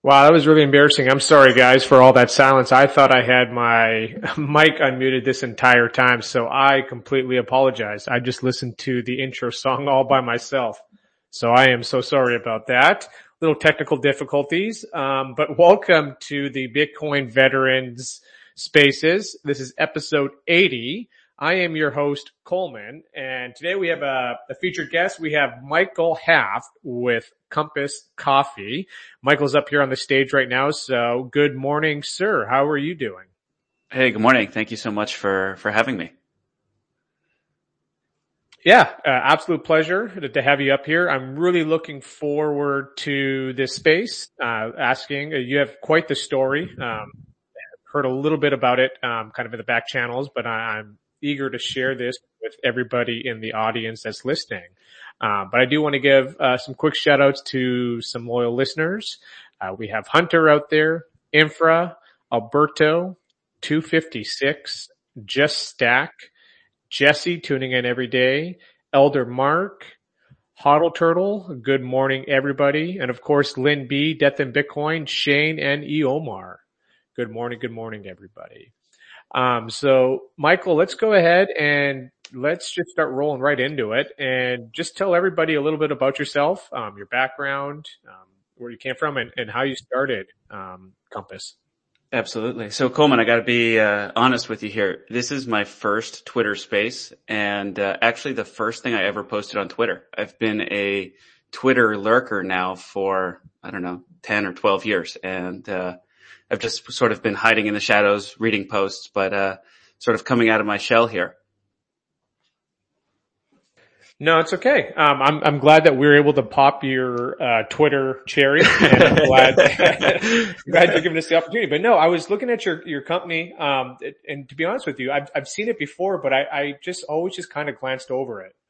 Wow, that was really embarrassing. I'm sorry, guys, for all that silence. I thought I had my mic unmuted this entire time, so I completely apologize. I just listened to the intro song all by myself. So I am so sorry about that. Little technical difficulties, but welcome to the Bitcoin Veterans Spaces. This is episode 80. I am your host, Coleman, and today we have a featured guest. We have Michael Haft with Compass Coffee. Michael's up here on the stage right now, so good morning, sir. How are you doing? Hey, good morning. Thank you so much for having me. Yeah, absolute pleasure to have you up here. I'm really looking forward to this space. You have quite the story. Heard a little bit about it, kind of in the back channels, but I'm eager to share this with everybody in the audience that's listening. But I do want to give some quick shout outs to some loyal listeners. We have Hunter out there, Infra, Alberto, 256, Just Stack, Jesse tuning in every day, Elder Mark, Hodl Turtle, good morning everybody, and of course Lynn B, Death and Bitcoin, Shane, and Eomar. Good morning everybody. So Michael, let's go ahead and let's just start rolling right into it and just tell everybody a little bit about yourself, your background, where you came from and how you started, Compass. Absolutely. So Coleman, I got to be honest with you here. This is my first Twitter space, and actually the first thing I ever posted on Twitter. I've been a Twitter lurker now for, 10 or 12 years, and I've just sort of been hiding in the shadows, reading posts, but sort of coming out of my shell here. No, it's okay. I'm glad that we were able to pop your Twitter cherry, and I'm glad you're giving us the opportunity. But no, I was looking at your company, and to be honest with you, I've seen it before, but I just always just kind of glanced over it.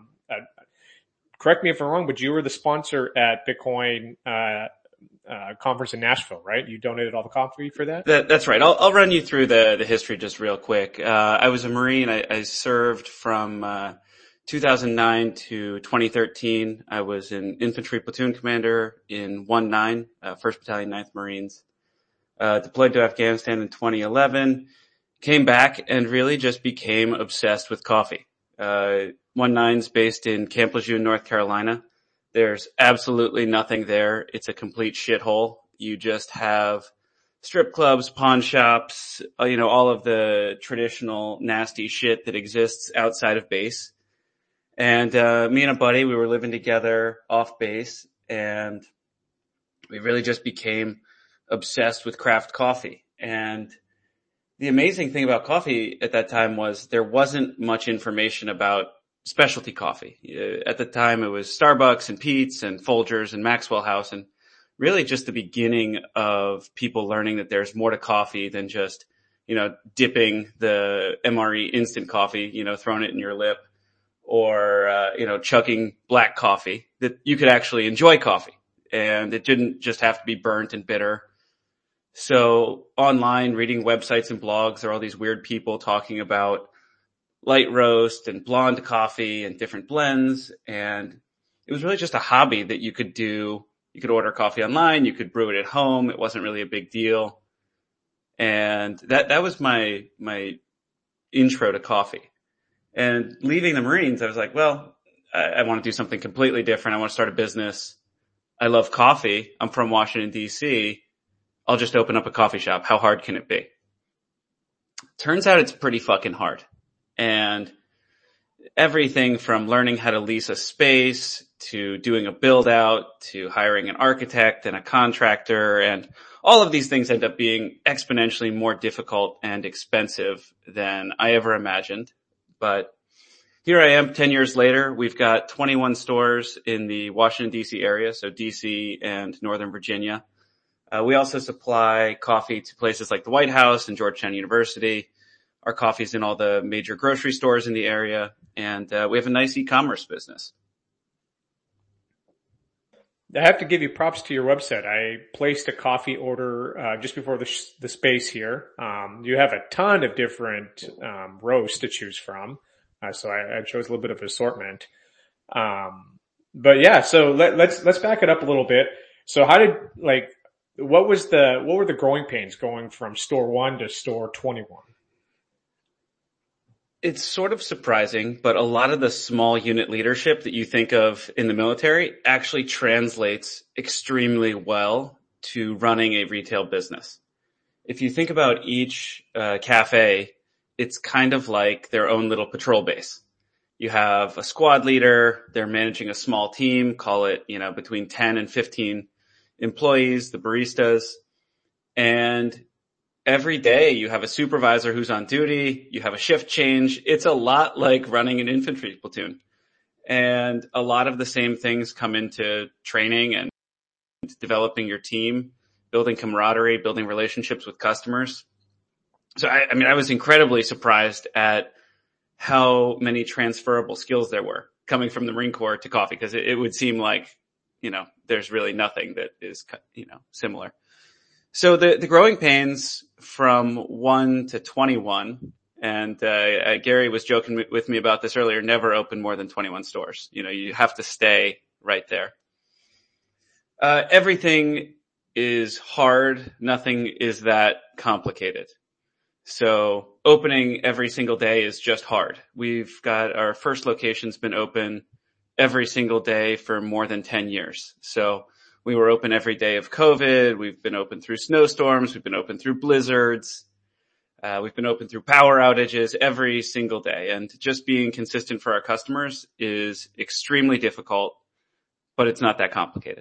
Correct me if I'm wrong, but you were the sponsor at Bitcoin conference in Nashville, right? You donated all the coffee for that? That's right. I'll run you through the history just real quick. I was a Marine. I served from 2009 to 2013. I was an infantry platoon commander in 1-9, 1st Battalion, 9th Marines. Deployed to Afghanistan in 2011. Came back and really just became obsessed with coffee. 1-9's based in Camp Lejeune, North Carolina. There's absolutely nothing there. It's a complete shithole. You just have strip clubs, pawn shops, all of the traditional nasty shit that exists outside of base. And me and a buddy, we were living together off base, and we really just became obsessed with craft coffee. And the amazing thing about coffee at that time was there wasn't much information about specialty coffee. At the time, it was Starbucks and Peet's and Folgers and Maxwell House, and really just the beginning of people learning that there's more to coffee than just, dipping the MRE instant coffee, throwing it in your lip, or, chugging black coffee, that you could actually enjoy coffee. And it didn't just have to be burnt and bitter. So online, reading websites and blogs, there are all these weird people talking about light roast and blonde coffee and different blends. And it was really just a hobby that you could do. You could order coffee online. You could brew it at home. It wasn't really a big deal. And that was my intro to coffee. And leaving the Marines, I was like, well, I want to do something completely different. I want to start a business. I love coffee. I'm from Washington, D.C. I'll just open up a coffee shop. How hard can it be? Turns out it's pretty fucking hard. And everything from learning how to lease a space to doing a build out to hiring an architect and a contractor, and all of these things end up being exponentially more difficult and expensive than I ever imagined. But here I am 10 years later. We've got 21 stores in the Washington, D.C. area, so D.C. and Northern Virginia. We also supply coffee to places like the White House and Georgetown University. Our coffee's in all the major grocery stores in the area, and we have a nice e-commerce business. I have to give you props to your website. I placed a coffee order just before the space here. You have a ton of different roasts to choose from, so I chose a little bit of assortment. But yeah, so let's back it up a little bit. So how did What were the growing pains going from store 1 to store 21? It's sort of surprising, but a lot of the small unit leadership that you think of in the military actually translates extremely well to running a retail business. If you think about each cafe, it's kind of like their own little patrol base. You have a squad leader, they're managing a small team, call it, between 10 and 15 employees, the baristas, and every day you have a supervisor who's on duty, you have a shift change. It's a lot like running an infantry platoon. And a lot of the same things come into training and developing your team, building camaraderie, building relationships with customers. So I was incredibly surprised at how many transferable skills there were coming from the Marine Corps to coffee, because it would seem like, there's really nothing that is, similar. So the growing pains from 1 to 21, and Gary was joking with me about this earlier, never open more than 21 stores. You have to stay right there. Everything is hard. Nothing is that complicated. So opening every single day is just hard. We've got our first location's been open every single day for more than 10 years. So we were open every day of COVID. We've been open through snowstorms. We've been open through blizzards. We've been open through power outages every single day. And just being consistent for our customers is extremely difficult, but it's not that complicated.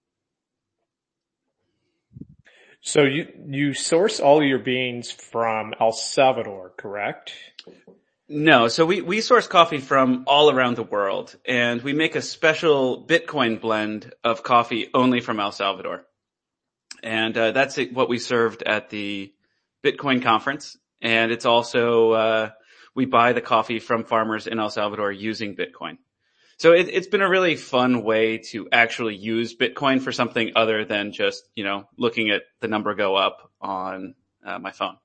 So you source all your beans from El Salvador, correct? No, so we source coffee from all around the world, and we make a special Bitcoin blend of coffee only from El Salvador. And that's what we served at the Bitcoin conference. And it's also, we buy the coffee from farmers in El Salvador using Bitcoin. So it's been a really fun way to actually use Bitcoin for something other than just, looking at the number go up on my phone.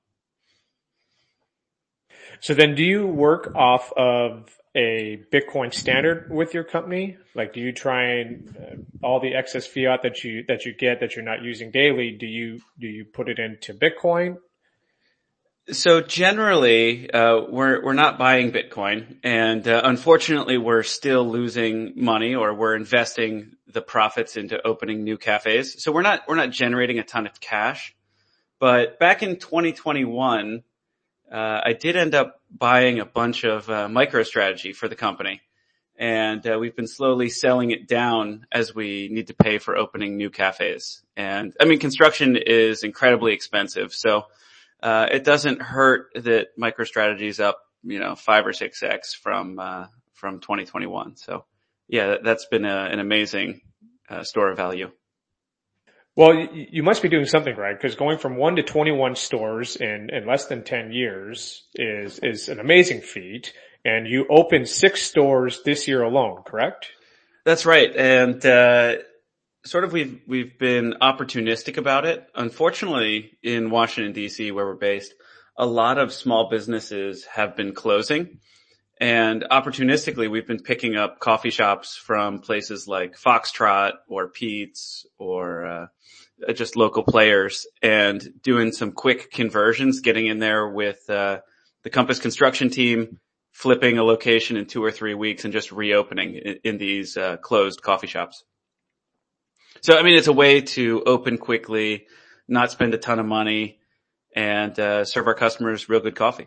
So then do you work off of a Bitcoin standard with your company? Like, do you try and all the excess fiat that you get that you're not using daily, do you put it into Bitcoin? So generally, we're not buying Bitcoin, and unfortunately we're still losing money, or we're investing the profits into opening new cafes. So we're not generating a ton of cash. But back in 2021, I did end up buying a bunch of MicroStrategy for the company, and we've been slowly selling it down as we need to pay for opening new cafes. And construction is incredibly expensive, so it doesn't hurt that MicroStrategy's up, 5 or 6x from 2021. So yeah, that's been an amazing store of value. Well, you must be doing something right, because going from 1 to 21 stores in less than 10 years is an amazing feat. And you opened 6 stores this year alone, correct? That's right. And sort of we've been opportunistic about it. Unfortunately, in Washington, D.C., where we're based, a lot of small businesses have been closing. And opportunistically, we've been picking up coffee shops from places like Foxtrot or Pete's or just local players, and doing some quick conversions, getting in there with the Compass construction team, flipping a location in 2 or 3 weeks, and just reopening in these closed coffee shops. So, it's a way to open quickly, not spend a ton of money, and serve our customers real good coffee.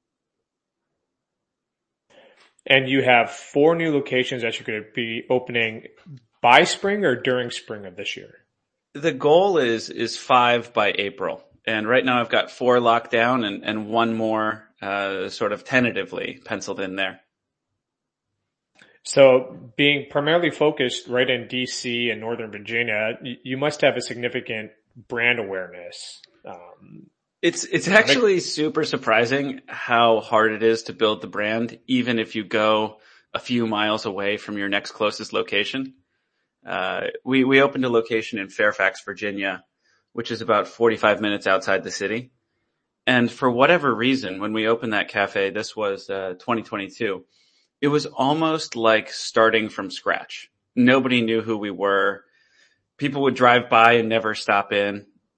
And you have 4 new locations that you're going to be opening by spring or during spring of this year? The goal is 5 by April. And right now I've got 4 locked down and 1 more sort of tentatively penciled in there. So being primarily focused right in DC and Northern Virginia, you must have a significant brand awareness. It's actually super surprising how hard it is to build the brand, even if you go a few miles away from your next closest location. We opened a location in Fairfax, Virginia, which is about 45 minutes outside the city. And for whatever reason, when we opened that cafe, this was 2022, it was almost like starting from scratch. Nobody knew who we were. People would drive by and never stop in.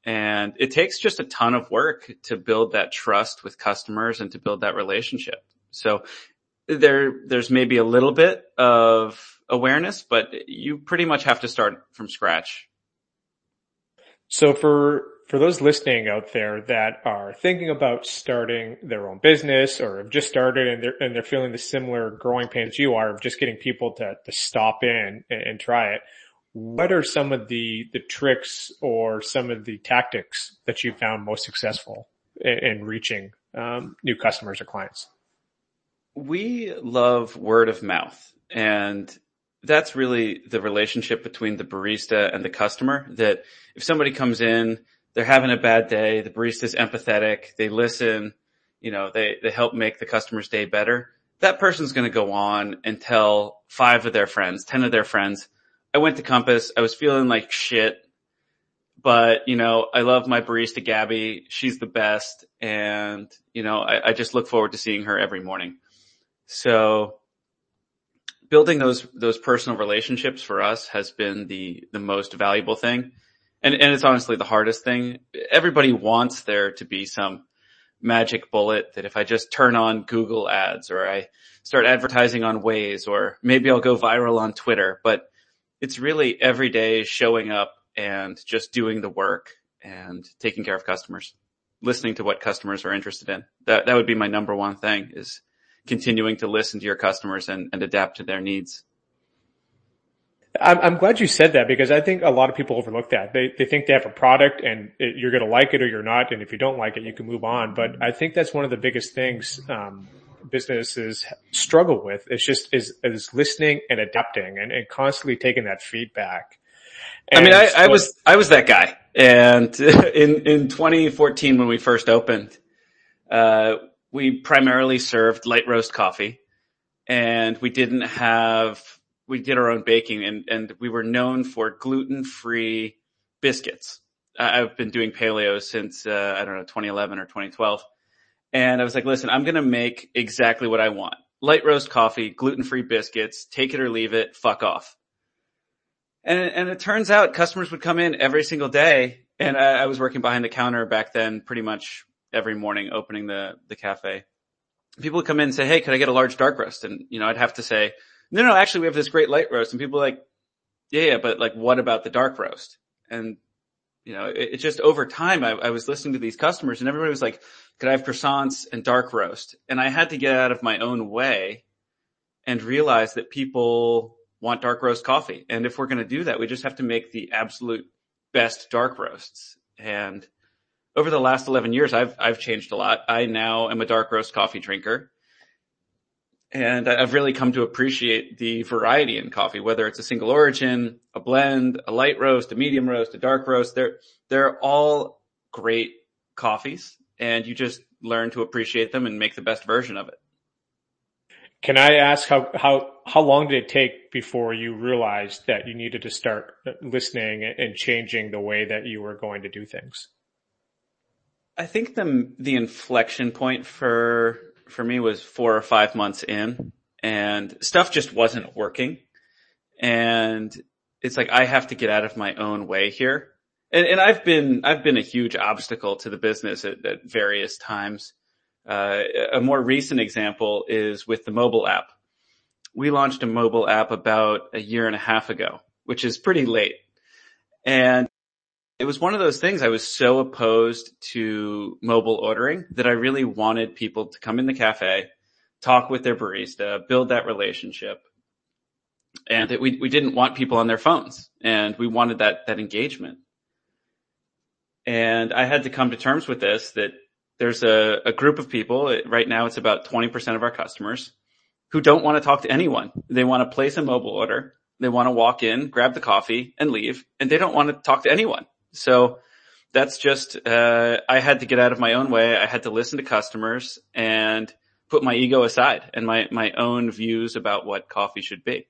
And it takes just a ton of work to build that trust with customers and to build that relationship. So there's maybe a little bit of awareness, but you pretty much have to start from scratch. So for those listening out there that are thinking about starting their own business or have just started and they're feeling the similar growing pains you are of just getting people to stop in and try it, what are some of the tricks or some of the tactics that you found most successful in reaching new customers or clients? We love word of mouth, and that's really the relationship between the barista and the customer. That if somebody comes in, they're having a bad day, the barista's empathetic, they listen, they help make the customer's day better. That person's going to go on and tell 5 of their friends, 10 of their friends, I went to Compass, I was feeling like shit, but I love my barista Gabby, she's the best, and I just look forward to seeing her every morning. So building those personal relationships for us has been the most valuable thing. And it's honestly the hardest thing. Everybody wants there to be some magic bullet that if I just turn on Google ads or I start advertising on Waze or maybe I'll go viral on Twitter, but it's really every day showing up and just doing the work and taking care of customers, listening to what customers are interested in. That would be my number one thing, is continuing to listen to your customers and adapt to their needs. I'm glad you said that, because I think a lot of people overlook that. They think they have a product and you're going to like it or you're not. And if you don't like it, you can move on. But I think that's one of the biggest things, businesses struggle with. It's just is listening and adapting and constantly taking that feedback. And I was that guy. And in 2014, when we first opened, we primarily served light roast coffee, and we did our own baking, and we were known for gluten-free biscuits. I've been doing paleo since, 2011 or 2012. And I was like, listen, I'm going to make exactly what I want. Light roast coffee, gluten-free biscuits, take it or leave it, fuck off. And it turns out customers would come in every single day, and I was working behind the counter back then pretty much every morning, opening the cafe. People would come in and say, hey, could I get a large dark roast? And, I'd have to say, no, actually we have this great light roast. And people are like, yeah, but like, what about the dark roast? And, it just over time, I was listening to these customers and everybody was like, could I have croissants and dark roast? And I had to get out of my own way and realize that people want dark roast coffee. And if we're going to do that, we just have to make the absolute best dark roasts. And over the last 11 years, I've changed a lot. I now am a dark roast coffee drinker. And I've really come to appreciate the variety in coffee, whether it's a single origin, a blend, a light roast, a medium roast, a dark roast. They're all great coffees, and you just learn to appreciate them and make the best version of it. Can I ask how long did it take before you realized that you needed to start listening and changing the way that you were going to do things? I think the inflection point for me was 4 or 5 months in, and stuff just wasn't working. And it's like, I have to get out of my own way here. And I've been a huge obstacle to the business at various times. A more recent example is with the mobile app. We launched a mobile app about 1.5 years ago, which is pretty late. And it was one of those things, I was so opposed to mobile ordering that I really wanted people to come in the cafe, talk with their barista, build that relationship. And that we didn't want people on their phones, and we wanted that engagement. And I had to come to terms with this, that there's a group of people, right now it's about 20% of our customers, who don't want to talk to anyone. They want to place a mobile order. They want to walk in, grab the coffee and leave, and they don't want to talk to anyone. So that's just, I had to get out of my own way. I had to listen to customers and put my ego aside and my own views about what coffee should be.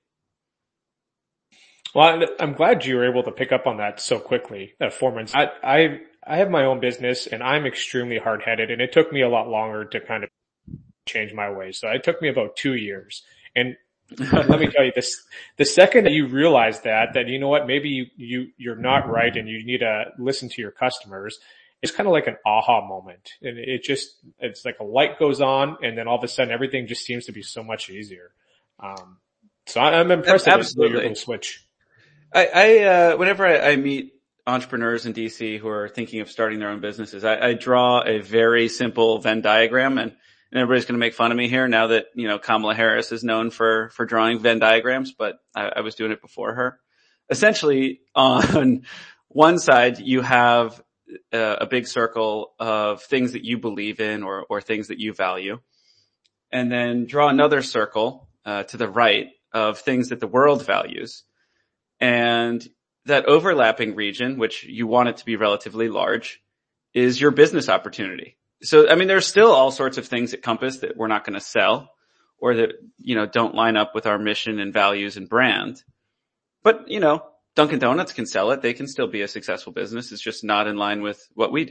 Well, I'm glad you were able to pick up on that so quickly, 4 months. I have my own business and I'm extremely hard-headed, and it took me a lot longer to kind of change my ways. So it took me about 2 years. And And let me tell you this, the second that you realize that, you know what, maybe you're not right and you need to listen to your customers, it's kind of like an aha moment. And it's like a light goes on and then all of a sudden everything just seems to be so much easier. Um, so I'm impressed that you're able to switch. Whenever I meet entrepreneurs in DC who are thinking of starting their own businesses, I draw a very simple Venn diagram, and everybody's going to make fun of me here now that, Kamala Harris is known for drawing Venn diagrams, but I was doing it before her. Essentially, on one side, you have a big circle of things that you believe in or things that you value. And then draw another circle, to the right of things that the world values. And that overlapping region, which you want it to be relatively large, is your business opportunity. So, I mean, there's still all sorts of things at Compass that we're not going to sell or that, don't line up with our mission and values and brand. But, Dunkin' Donuts can sell it. They can still be a successful business. It's just not in line with what we do.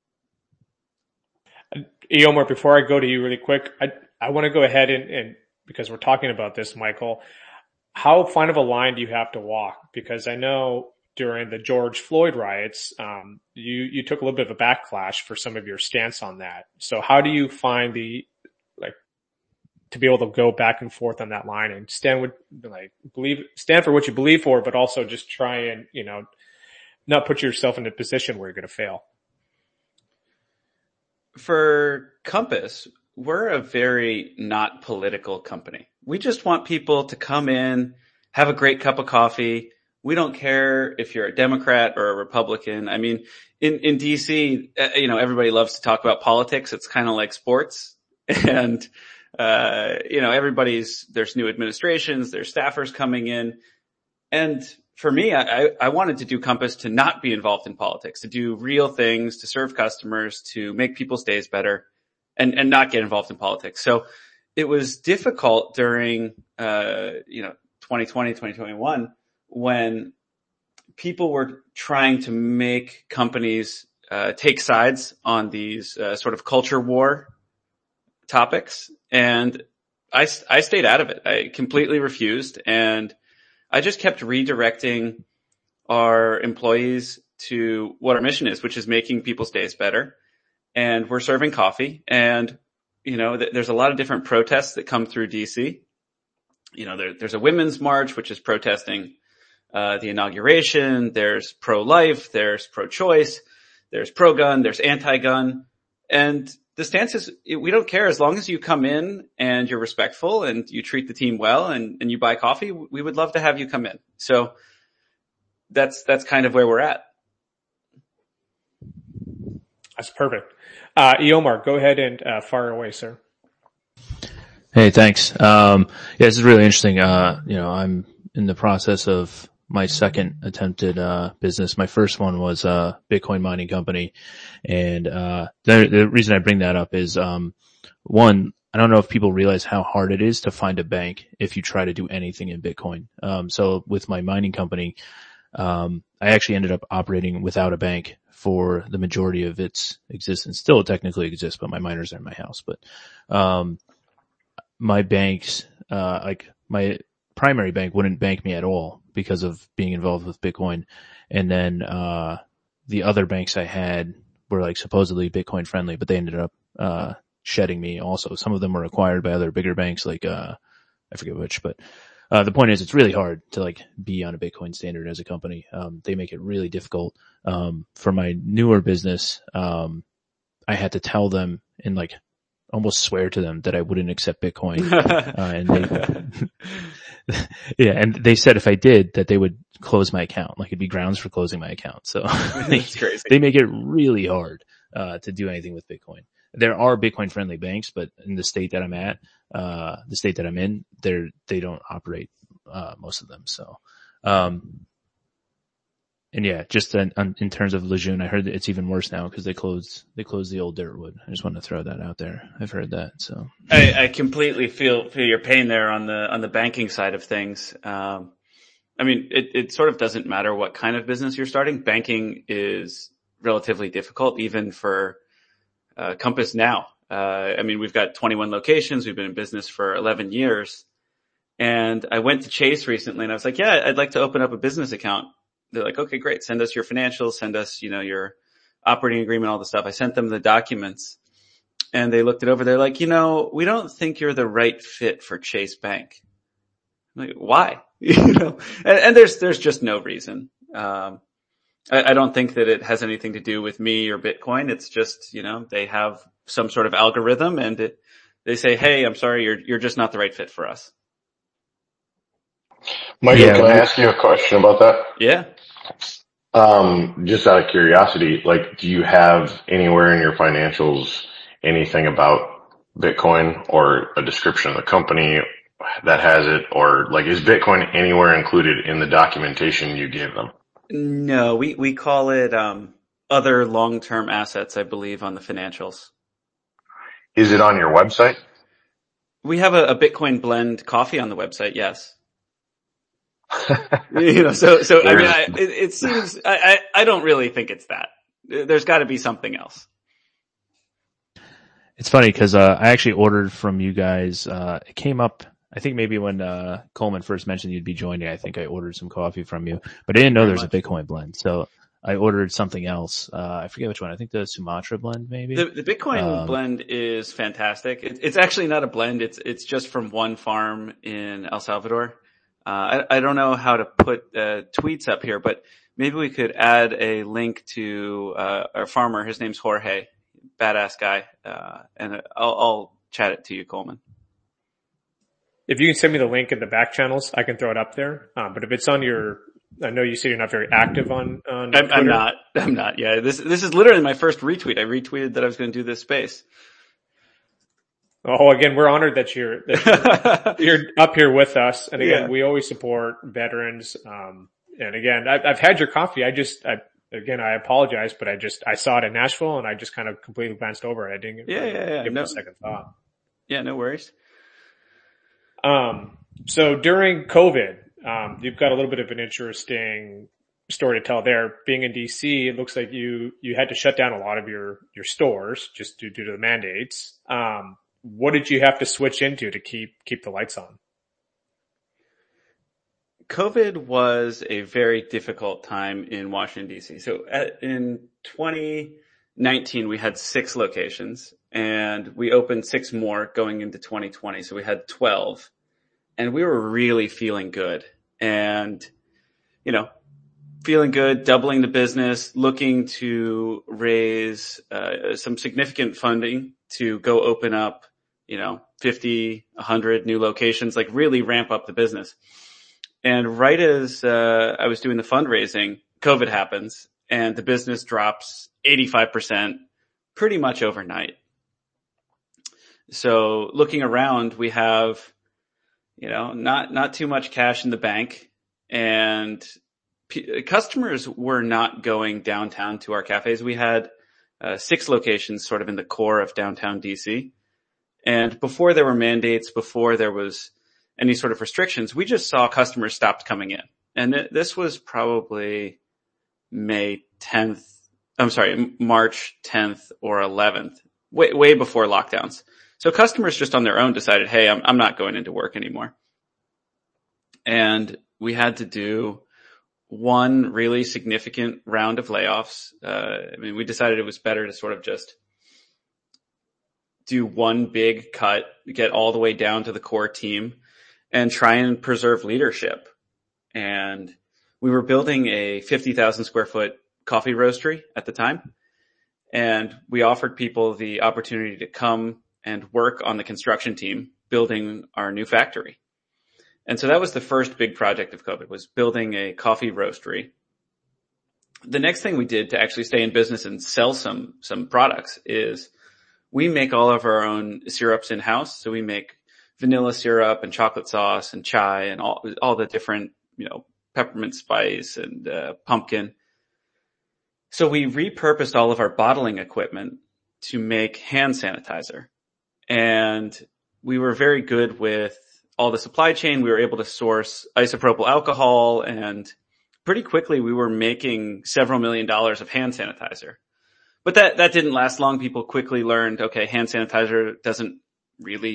Eomer, before I go to you really quick, I want to go ahead and because we're talking about this, Michael, how fine of a line do you have to walk? Because I know during the George Floyd riots, you took a little bit of a backlash for some of your stance on that. So how do you find to be able to go back and forth on that line and stand for what you believe for, but also just try and, not put yourself in a position where you're going to fail? For Compass, we're a very not political company. We just want people to come in, have a great cup of coffee. We don't care if you're a Democrat or a Republican. I mean, in DC, everybody loves to talk about politics. It's kind of like sports. And, there's new administrations, there's staffers coming in. And for me, I wanted to do Compass to not be involved in politics, to do real things, to serve customers, to make people's days better, and not get involved in politics. So it was difficult during, 2020, 2021, when people were trying to make companies, take sides on these, sort of culture war topics. And I stayed out of it. I completely refused. And I just kept redirecting our employees to what our mission is, which is making people's days better. And we're serving coffee. And, there's a lot of different protests that come through DC. There's a women's march, which is protesting, the inauguration. There's pro-life. There's pro-choice. There's pro-gun. There's anti-gun. And the stance is, we don't care as long as you come in and you're respectful and you treat the team well and you buy coffee. We would love to have you come in. So that's kind of where we're at. That's perfect. Eomer, go ahead and fire away, sir. Hey, thanks. This is really interesting. I'm in the process of my second attempted business. My first one was a Bitcoin mining company. And the reason I bring that up is one, I don't know if people realize how hard it is to find a bank if you try to do anything in Bitcoin. So with my mining company, I actually ended up operating without a bank for the majority of its existence. Still it technically exists, but my miners are in my house. But my banks, my primary bank wouldn't bank me at all because of being involved with Bitcoin. And then the other banks I had were supposedly Bitcoin friendly, but they ended up shedding me also. Some of them were acquired by other bigger banks I forget which, but the point is it's really hard to be on a Bitcoin standard as a company. They make it really difficult. For my newer business, I had to tell them and almost swear to them that I wouldn't accept Bitcoin. And they said if I did that they would close my account. It'd be grounds for closing my account. So That's crazy. They make it really hard, to do anything with Bitcoin. There are Bitcoin friendly banks, but in the state that I'm at, the state that I'm in, they don't operate, most of them. So, and yeah, just in terms of Lejeune, I heard that it's even worse now because they closed the old Dirtwood. I just want to throw that out there. I've heard that. So I completely feel your pain there on the banking side of things. It sort of doesn't matter what kind of business you're starting. Banking is relatively difficult, even for Compass now. We've got 21 locations. We've been in business for 11 years. And I went to Chase recently and I was like, yeah, I'd like to open up a business account. They're like, okay, great. Send us your financials, send us, your operating agreement, all the stuff. I sent them the documents and they looked it over. They're like, we don't think you're the right fit for Chase Bank. I'm like, why? And there's just no reason. I don't think that it has anything to do with me or Bitcoin. It's just, they have some sort of algorithm and they say, hey, I'm sorry, you're just not the right fit for us. Michael, can I ask you a question about that? Yeah. Just out of curiosity, do you have anywhere in your financials anything about Bitcoin or a description of the company that has it, or is Bitcoin anywhere included in the documentation you gave them? No, we call it, other long-term assets, I believe, on the financials. Is it on your website? We have a Bitcoin blend coffee on the website, yes. It seems, I don't really think it's that. There's gotta be something else. It's funny because, I actually ordered from you guys, it came up, I think maybe when, Coleman first mentioned you'd be joining, I think I ordered some coffee from you, but I didn't know there was a Bitcoin blend. So I ordered something else. I forget which one. I think the Sumatra blend maybe. The Bitcoin blend is fantastic. It's actually not a blend. It's just from one farm in El Salvador. I don't know how to put tweets up here, but maybe we could add a link to our farmer. His name's Jorge, badass guy, and I'll chat it to you, Coleman. If you can send me the link in the back channels, I can throw it up there. But if it's on I know you said you're not very active on Twitter. I'm not. Yeah, this is literally my first retweet. I retweeted that I was going to do this space. Oh, again, we're honored that you're up here with us. And again, we always support veterans. And again, I've had your coffee. I apologize, but I saw it in Nashville and I just kind of completely glanced over it. I didn't give it a second thought. Yeah, no worries. So during COVID, you've got a little bit of an interesting story to tell there. Being in DC, it looks like you had to shut down a lot of your stores just due to the mandates. What did you have to switch into to keep the lights on? COVID was a very difficult time in Washington, DC. So in 2019, we had 6 locations and we opened 6 more going into 2020. So we had 12 and we were really feeling good and, feeling good, doubling the business, looking to raise some significant funding to go open up 50, 100 new locations, really ramp up the business. And right as I was doing the fundraising, COVID happens and the business drops 85% pretty much overnight. So looking around, we have, not too much cash in the bank and customers were not going downtown to our cafes. We had 6 locations sort of in the core of downtown DC. And before there were mandates, before there was any sort of restrictions, we just saw customers stopped coming in. And this was probably March 10th or 11th, way before lockdowns. So customers just on their own decided, hey, I'm not going into work anymore. And we had to do one really significant round of layoffs. We decided it was better to sort of just do one big cut, get all the way down to the core team and try and preserve leadership. And we were building a 50,000 square foot coffee roastery at the time. And we offered people the opportunity to come and work on the construction team building our new factory. And so that was the first big project of COVID, was building a coffee roastery. The next thing we did to actually stay in business and sell some products is we make all of our own syrups in-house. So we make vanilla syrup and chocolate sauce and chai and all the different, peppermint spice and pumpkin. So we repurposed all of our bottling equipment to make hand sanitizer. And we were very good with all the supply chain. We were able to source isopropyl alcohol and pretty quickly we were making several $1 million of hand sanitizer. But that didn't last long. People quickly learned, okay, hand sanitizer doesn't really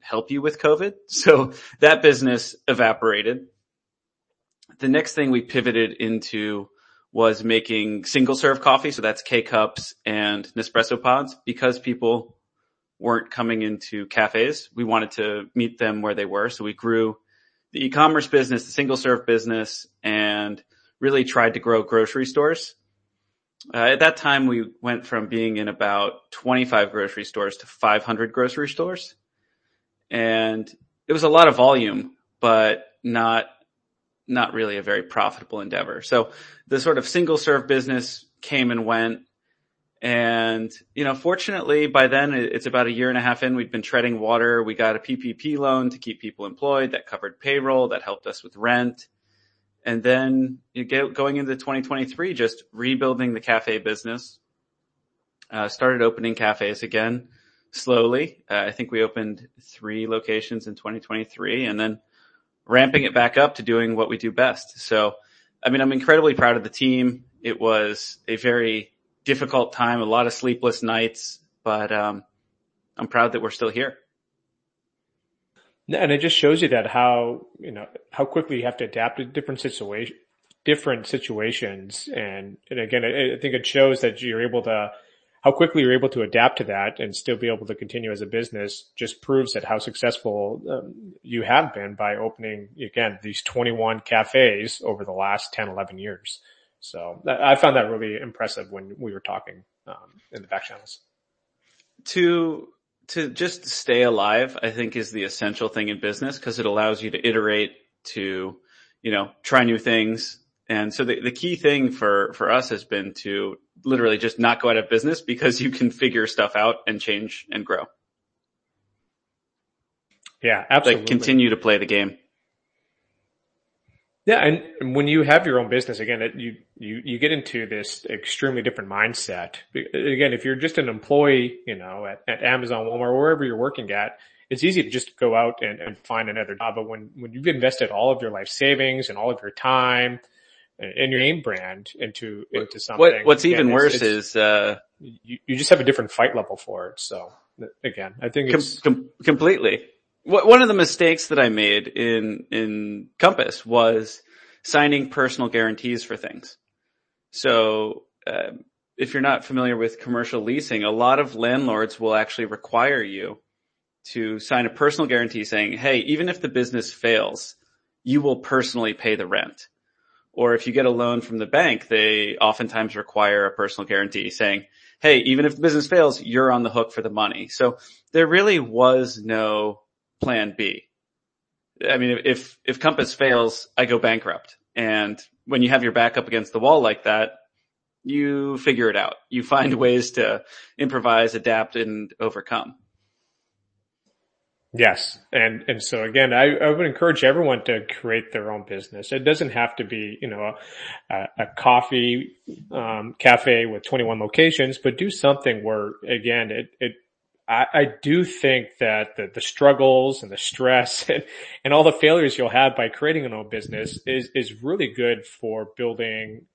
help you with COVID. So that business evaporated. The next thing we pivoted into was making single serve coffee. So that's K-Cups and Nespresso pods, because people weren't coming into cafes. We wanted to meet them where they were. So we grew the e-commerce business, the single serve business, and really tried to grow grocery stores. At that time, we went from being in about 25 grocery stores to 500 grocery stores. And it was a lot of volume, but not really a very profitable endeavor. So the sort of single serve business came and went. And, fortunately by then it's about a year and a half in, we'd been treading water. We got a PPP loan to keep people employed that covered payroll, that helped us with rent. And then going into 2023, just rebuilding the cafe business, started opening cafes again slowly. I think we opened 3 locations in 2023, and then ramping it back up to doing what we do best. So, I'm incredibly proud of the team. It was a very difficult time, a lot of sleepless nights, but I'm proud that we're still here. And it just shows you that how quickly you have to adapt to different situations. And again, I think it shows that how quickly you're able to adapt to that and still be able to continue as a business just proves that how successful you have been by opening, again, these 21 cafes over the last 10, 11 years. So I found that really impressive when we were talking in the back channels. To just stay alive, I think, is the essential thing in business, because it allows you to iterate, to, try new things. And so the key thing for us has been to literally just not go out of business, because you can figure stuff out and change and grow. Yeah, absolutely. Like, continue to play the game. Yeah, and when you have your own business, again, you get into this extremely different mindset. Again, if you're just an employee, at Amazon, Walmart, wherever you're working at, it's easy to just go out and find another job. But when you've invested all of your life savings and all of your time and your name brand into something, what's even worse is you just have a different fight level for it. So again, I think it's completely. One of the mistakes that I made in Compass was signing personal guarantees for things. So, if you're not familiar with commercial leasing, a lot of landlords will actually require you to sign a personal guarantee saying, hey, even if the business fails, you will personally pay the rent. Or if you get a loan from the bank, they oftentimes require a personal guarantee saying, hey, even if the business fails, you're on the hook for the money. So there really was no plan B. If Compass fails, I go bankrupt. And when you have your back up against the wall like that, you figure it out. You find ways to improvise, adapt, and overcome. Yes. And so again, I would encourage everyone to create their own business. It doesn't have to be, a coffee, cafe with 21 locations, but do something where, again, I do think that the struggles and the stress and all the failures you'll have by creating an own business is really good for building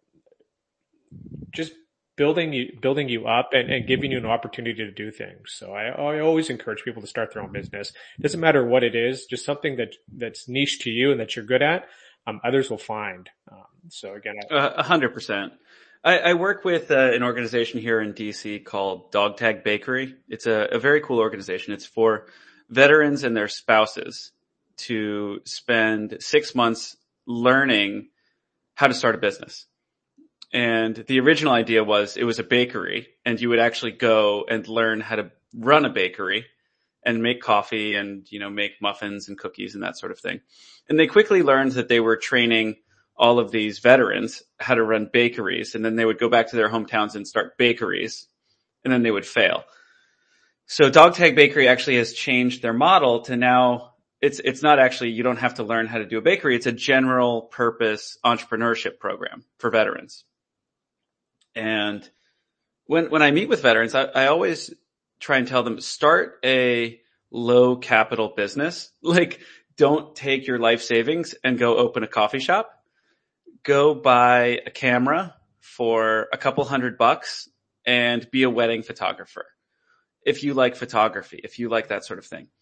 you up and giving you an opportunity to do things. So I always encourage people to start their own business. It doesn't matter what it is, just something that's niche to you and that you're good at. Others will find. So again, 100%. I work with an organization here in DC called Dog Tag Bakery. It's a very cool organization. It's for veterans and their spouses to spend 6 months learning how to start a business. And the original idea was it was a bakery, and you would actually go and learn how to run a bakery and make coffee and, make muffins and cookies and that sort of thing. And they quickly learned that they were training all of these veterans how to run bakeries, and then they would go back to their hometowns and start bakeries, and then they would fail. So Dog Tag Bakery actually has changed their model to now it's not actually, you don't have to learn how to do a bakery. It's a general purpose entrepreneurship program for veterans. And when I meet with veterans, I always try and tell them, start a low capital business. Like, don't take your life savings and go open a coffee shop. Go buy a camera for a couple $100 and be a wedding photographer. If you like photography, if you like that sort of thing.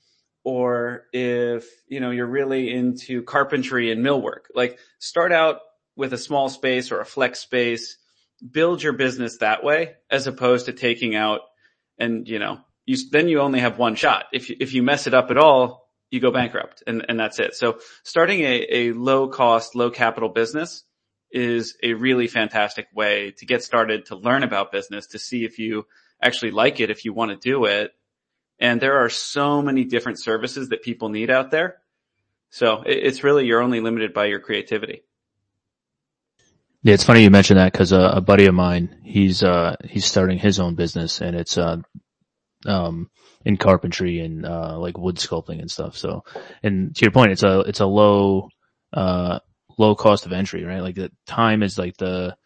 or if, you're really into carpentry and millwork. Like, start out with a small space or a flex space, build your business that way, as opposed to taking out and, then you only have one shot. If you mess it up at all, you go bankrupt and that's it. So starting a low cost, low capital business is a really fantastic way to get started, to learn about business, to see if you actually like it, if you want to do it. And there are so many different services that people need out there. So it's really, you're only limited by your creativity. Yeah, it's funny you mentioned that because a buddy of mine, he's starting his own business, and it's in carpentry and like wood sculpting and stuff. So, and to your point, it's a low cost of entry, right? Like, the time is like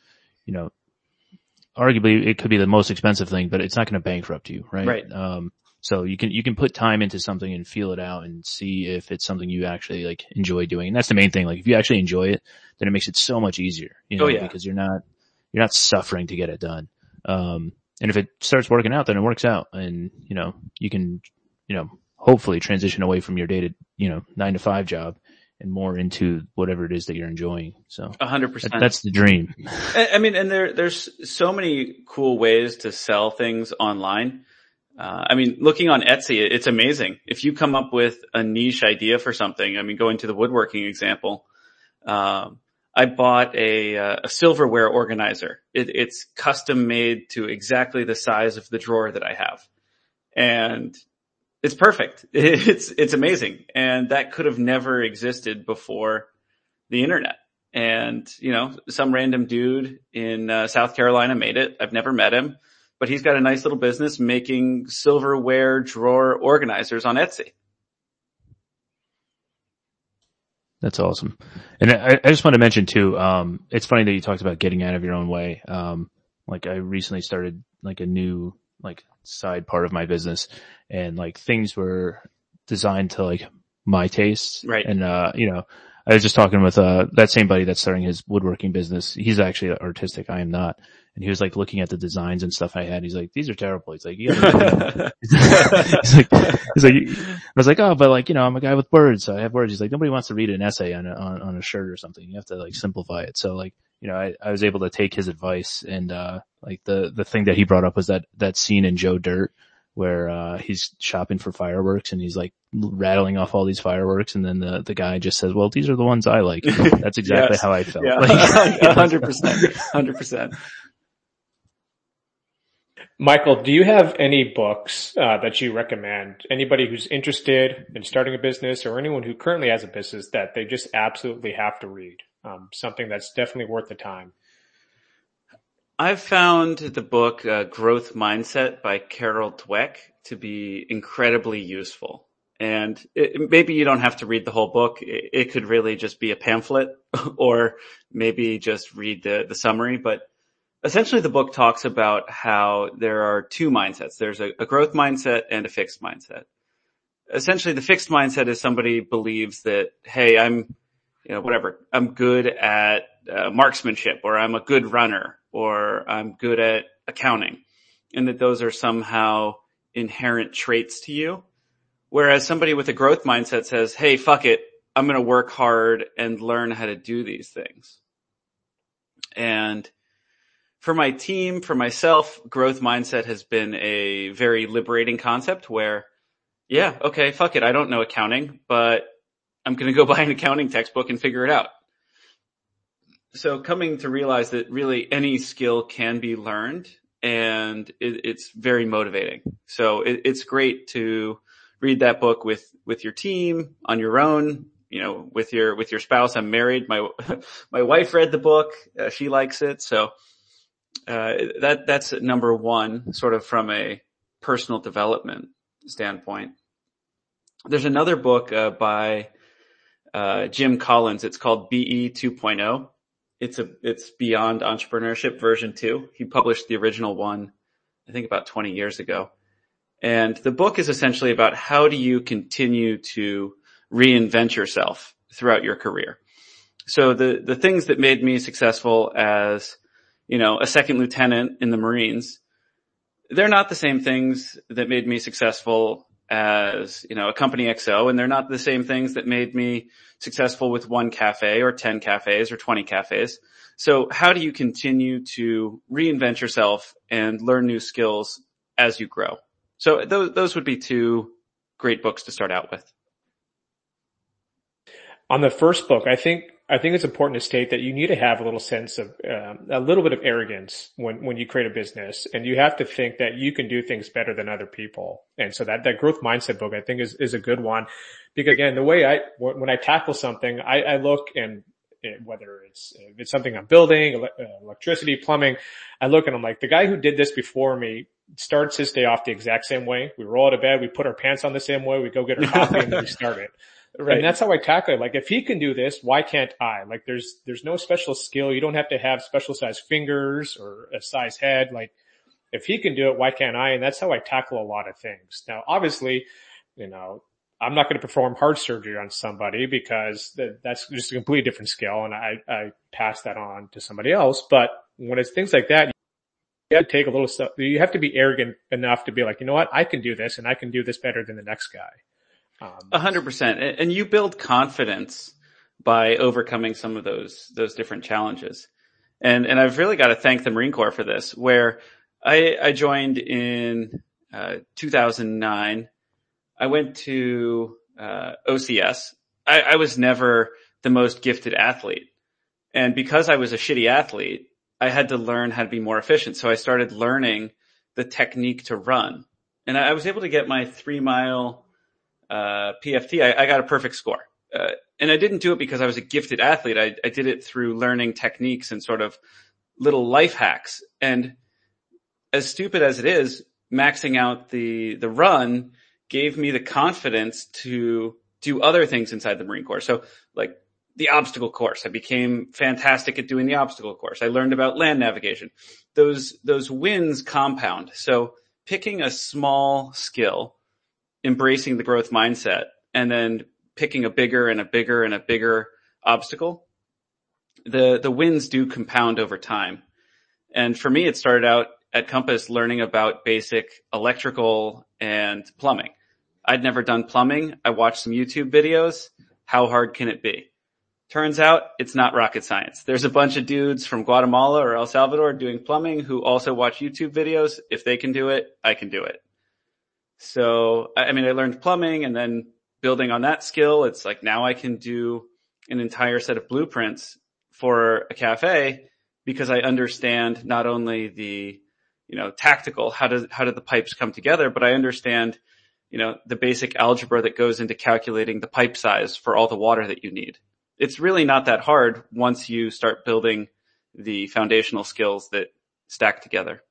arguably it could be the most expensive thing, but it's not going to bankrupt you, right? Right. So you can put time into something and feel it out and see if it's something you actually like enjoy doing. And that's the main thing. Like, if you actually enjoy it, then it makes it so much easier, because you're not suffering to get it done. And if it starts working out, then it works out, and, you can, hopefully transition away from your day to, 9 to 5 job and more into whatever it is that you're enjoying. So 100%. That's the dream. I mean, and there's so many cool ways to sell things online. Looking on Etsy, it's amazing. If you come up with a niche idea for something, going to the woodworking example, I bought a silverware organizer. It's custom made to exactly the size of the drawer that I have. And it's perfect. It's amazing. And that could have never existed before the internet. And, some random dude in South Carolina made it. I've never met him, but he's got a nice little business making silverware drawer organizers on Etsy. That's awesome. And I just want to mention too, it's funny that you talked about getting out of your own way. Like, I recently started like a new like side part of my business, and like things were designed to like my tastes. Right. And, I was just talking with, that same buddy that's starting his woodworking business. He's actually artistic. I am not. And he was like looking at the designs and stuff I had. He's like, these are terrible. He's like, you gotta he's like, I was like, oh, but like, I'm a guy with words. So I have words. He's like, nobody wants to read an essay on a shirt or something. You have to like simplify it. So like, I was able to take his advice, and, like the thing that he brought up was that scene in Joe Dirt where, he's shopping for fireworks and he's like rattling off all these fireworks. And then the guy just says, well, these are the ones I like. That's exactly Yes. how I felt. Yeah. Like, 100%. 100%. Michael, do you have any books that you recommend? Anybody who's interested in starting a business, or anyone who currently has a business, that they just absolutely have to read? Something that's definitely worth the time. I've found the book Growth Mindset by Carol Dweck to be incredibly useful. And maybe you don't have to read the whole book. It could really just be a pamphlet, or maybe just read the summary. But essentially, the book talks about how there are two mindsets. There's a growth mindset and a fixed mindset. Essentially, the fixed mindset is somebody believes that, hey, I'm good at marksmanship, or I'm a good runner, or I'm good at accounting, and that those are somehow inherent traits to you. Whereas somebody with a growth mindset says, hey, fuck it, I'm going to work hard and learn how to do these things. And for my team, for myself, growth mindset has been a very liberating concept where, yeah, okay, fuck it, I don't know accounting, but I'm going to go buy an accounting textbook and figure it out. So coming to realize that really any skill can be learned, and it's very motivating. So it's great to read that book with your team, on your own, with your spouse. I'm married. My wife read the book. She likes it. So, that's number one, sort of from a personal development standpoint. There's another book, by, Jim Collins. It's called BE 2.0. It's Beyond Entrepreneurship version 2. He published the original one, I think about 20 years ago. And the book is essentially about how do you continue to reinvent yourself throughout your career. So the things that made me successful as, a second lieutenant in the Marines, they're not the same things that made me successful as, a company XO, and they're not the same things that made me successful with one cafe or 10 cafes or 20 cafes. So how do you continue to reinvent yourself and learn new skills as you grow? So those would be two great books to start out with. On the first book, I think it's important to state that you need to have a little sense of, a little bit of arrogance when you create a business, and you have to think that you can do things better than other people. And so that growth mindset book, I think is a good one, because again, the way when I tackle something, I look, and whether it's something I'm building, electricity, plumbing, I look and I'm like, the guy who did this before me starts his day off the exact same way. We roll out of bed, we put our pants on the same way, we go get our coffee, and then we start it. Right. And that's how I tackle it. Like, if he can do this, why can't I? Like, there's no special skill. You don't have to have special size fingers or a size head. Like, if he can do it, why can't I? And that's how I tackle a lot of things. Now, obviously, I'm not going to perform heart surgery on somebody, because that's just a completely different skill, and I pass that on to somebody else. But when it's things like that, you have to take a little stuff. You have to be arrogant enough to be like, you know what? I can do this, and I can do this better than the next guy. 100%. And you build confidence by overcoming some of those different challenges. And I've really got to thank the Marine Corps for this, where I joined in 2009. I went to OCS. I was never the most gifted athlete. And because I was a shitty athlete, I had to learn how to be more efficient. So I started learning the technique to run. And I was able to get my 3-mile PFT. I got a perfect score. And I didn't do it because I was a gifted athlete. I did it through learning techniques and sort of little life hacks. And as stupid as it is, maxing out the run gave me the confidence to do other things inside the Marine Corps. So like the obstacle course, I became fantastic at doing the obstacle course. I learned about land navigation. Those wins compound. So picking a small skill, embracing the growth mindset, and then picking a bigger and a bigger and a bigger obstacle, the wins do compound over time. And for me, it started out at Compass learning about basic electrical and plumbing. I'd never done plumbing. I watched some YouTube videos. How hard can it be? Turns out it's not rocket science. There's a bunch of dudes from Guatemala or El Salvador doing plumbing who also watch YouTube videos. If they can do it, I can do it. So, I learned plumbing, and then building on that skill, it's like now I can do an entire set of blueprints for a cafe, because I understand not only the, tactical, how do the pipes come together, but I understand, the basic algebra that goes into calculating the pipe size for all the water that you need. It's really not that hard once you start building the foundational skills that stack together.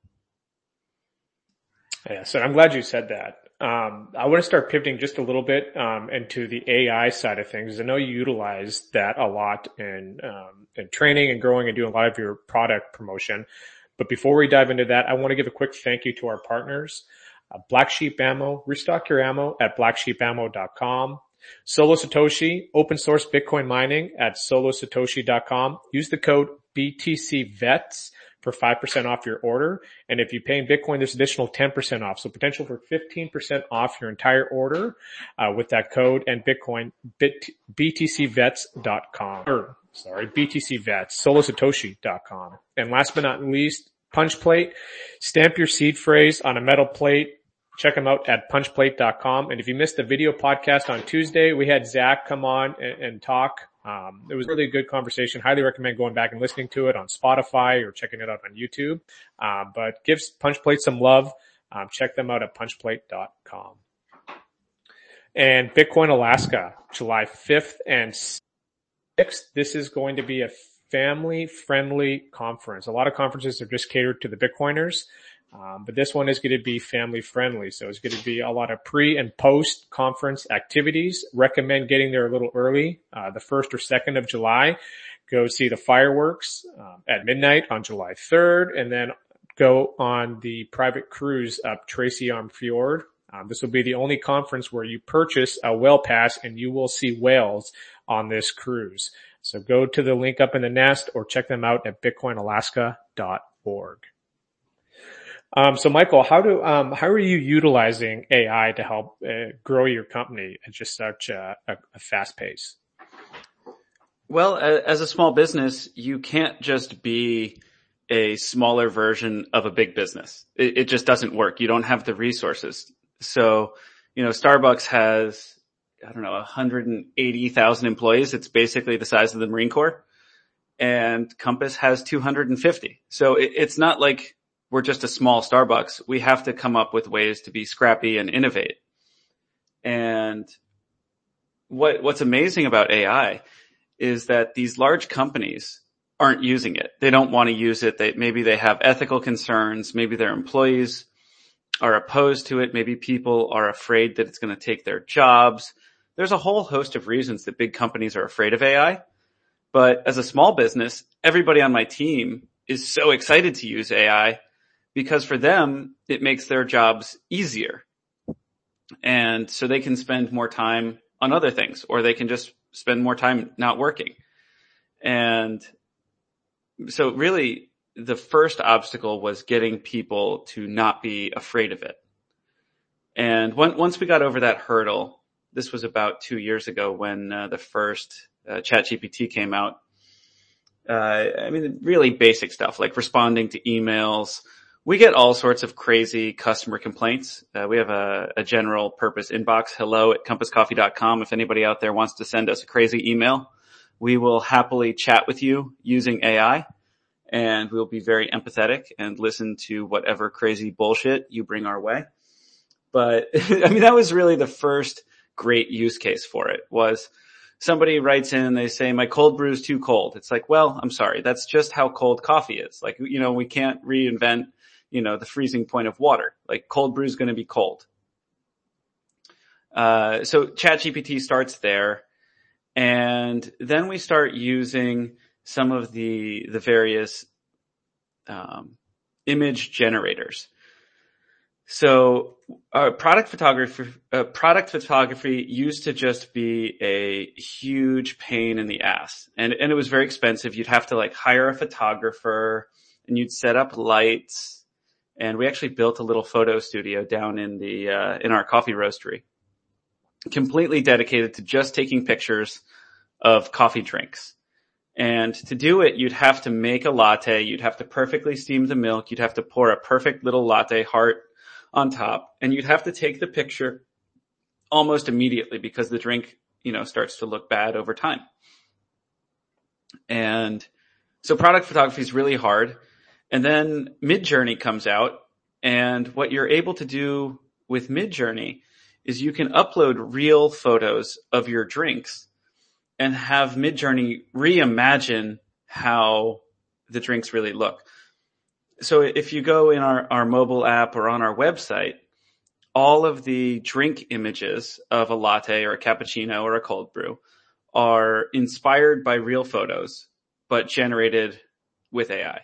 Yeah, so I'm glad you said that. I want to start pivoting just a little bit into the AI side of things. I know you utilize that a lot in training and growing and doing a lot of your product promotion. But before we dive into that, I want to give a quick thank you to our partners. Black Sheep Ammo, restock your ammo at blacksheepammo.com. Solo Satoshi, open source Bitcoin mining at solosatoshi.com. Use the code BTCVETS for 5% off your order. And if you pay in Bitcoin, there's additional 10% off. So potential for 15% off your entire order, with that code and Bitcoin, BTCVets.com, BTCVets, solosatoshi.com. And last but not least, Punch Plate. Stamp your seed phrase on a metal plate. Check them out at punchplate.com. And if you missed the video podcast on Tuesday, we had Zach come on and talk. It was a really good conversation. Highly recommend going back and listening to it on Spotify or checking it out on YouTube. But give Punchplate some love. Check them out at punchplate.com. And Bitcoin Alaska, July 5th and 6th. This is going to be a family-friendly conference. A lot of conferences are just catered to the Bitcoiners. But this one is going to be family friendly. So it's going to be a lot of pre and post conference activities. Recommend getting there a little early, the 1st or 2nd of July. Go see the fireworks, at midnight on July 3rd, and then go on the private cruise up Tracy Arm Fjord. This will be the only conference where you purchase a whale pass and you will see whales on this cruise. So go to the link up in the nest or check them out at bitcoinalaska.org. So Michael, how are you utilizing AI to help grow your company at just such a fast pace? Well, as a small business, you can't just be a smaller version of a big business. It just doesn't work. You don't have the resources. So, Starbucks has, I don't know, 180,000 employees. It's basically the size of the Marine Corps. And Compass has 250. So it's not like we're just a small Starbucks. We have to come up with ways to be scrappy and innovate. And what's amazing about AI is that these large companies aren't using it. They don't want to use it. Maybe they have ethical concerns. Maybe their employees are opposed to it. Maybe people are afraid that it's going to take their jobs. There's a whole host of reasons that big companies are afraid of AI. But as a small business, everybody on my team is so excited to use AI because for them, it makes their jobs easier. And so they can spend more time on other things, or they can just spend more time not working. And so really the first obstacle was getting people to not be afraid of it. And once we got over that hurdle, this was about 2 years ago when the first ChatGPT came out. Really basic stuff like responding to emails. We get all sorts of crazy customer complaints. We have a general purpose inbox, hello@compasscoffee.com. If anybody out there wants to send us a crazy email, we will happily chat with you using AI, and we'll be very empathetic and listen to whatever crazy bullshit you bring our way. But that was really the first great use case for it. Was somebody writes in and they say, my cold brew is too cold. It's like, well, I'm sorry. That's just how cold coffee is. Like, we can't reinvent, the freezing point of water. Like cold brew is going to be cold. So ChatGPT starts there. And then we start using some of the various, image generators. So product photography used to just be a huge pain in the ass. And it was very expensive. You'd have to hire a photographer and you'd set up lights. And we actually built a little photo studio down in in our coffee roastery, completely dedicated to just taking pictures of coffee drinks. And to do it, you'd have to make a latte. You'd have to perfectly steam the milk. You'd have to pour a perfect little latte heart on top, and you'd have to take the picture almost immediately because the drink, starts to look bad over time. And so product photography is really hard. And then Midjourney comes out, and what you're able to do with Midjourney is you can upload real photos of your drinks and have Midjourney reimagine how the drinks really look. So if you go in our mobile app or on our website, all of the drink images of a latte or a cappuccino or a cold brew are inspired by real photos, but generated with AI.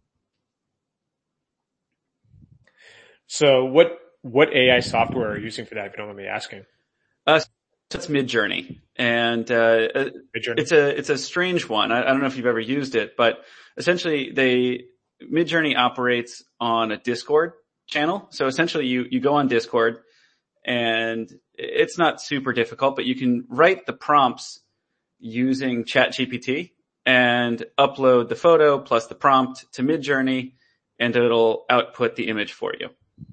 So what AI software are you using for that, if you don't mind me asking? It's Midjourney, and Midjourney. It's a strange one. I don't know if you've ever used it, but essentially Midjourney operates on a Discord channel. So essentially you go on Discord, and it's not super difficult, but you can write the prompts using ChatGPT and upload the photo plus the prompt to Midjourney, and it'll output the image for you.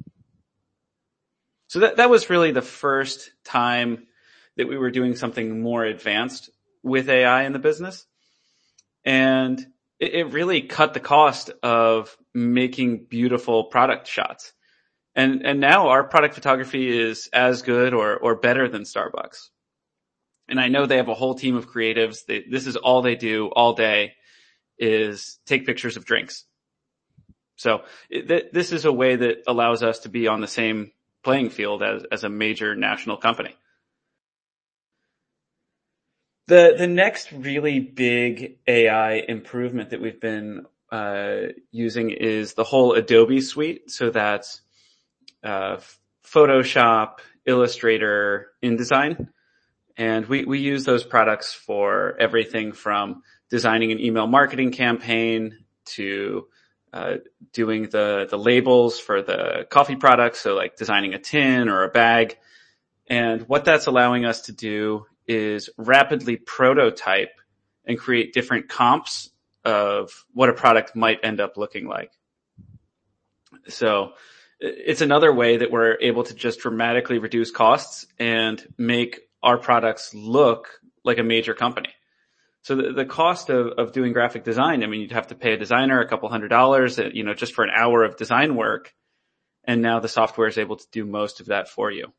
So that was really the first time that we were doing something more advanced with AI in the business. And it really cut the cost of making beautiful product shots. And now our product photography is as good or better than Starbucks. And I know they have a whole team of creatives. This is all they do all day is take pictures of drinks. So this is a way that allows us to be on the same playing field as a major national company. The next really big AI improvement that we've been using is the whole Adobe suite. So that's Photoshop, Illustrator, InDesign. And we use those products for everything from designing an email marketing campaign to doing the labels for the coffee products. So like designing a tin or a bag. And what that's allowing us to do is rapidly prototype and create different comps of what a product might end up looking like. So it's another way that we're able to just dramatically reduce costs and make our products look like a major company. So the cost of doing graphic design, I mean, you'd have to pay a designer a couple $100, just for an hour of design work. And now the software is able to do most of that for you.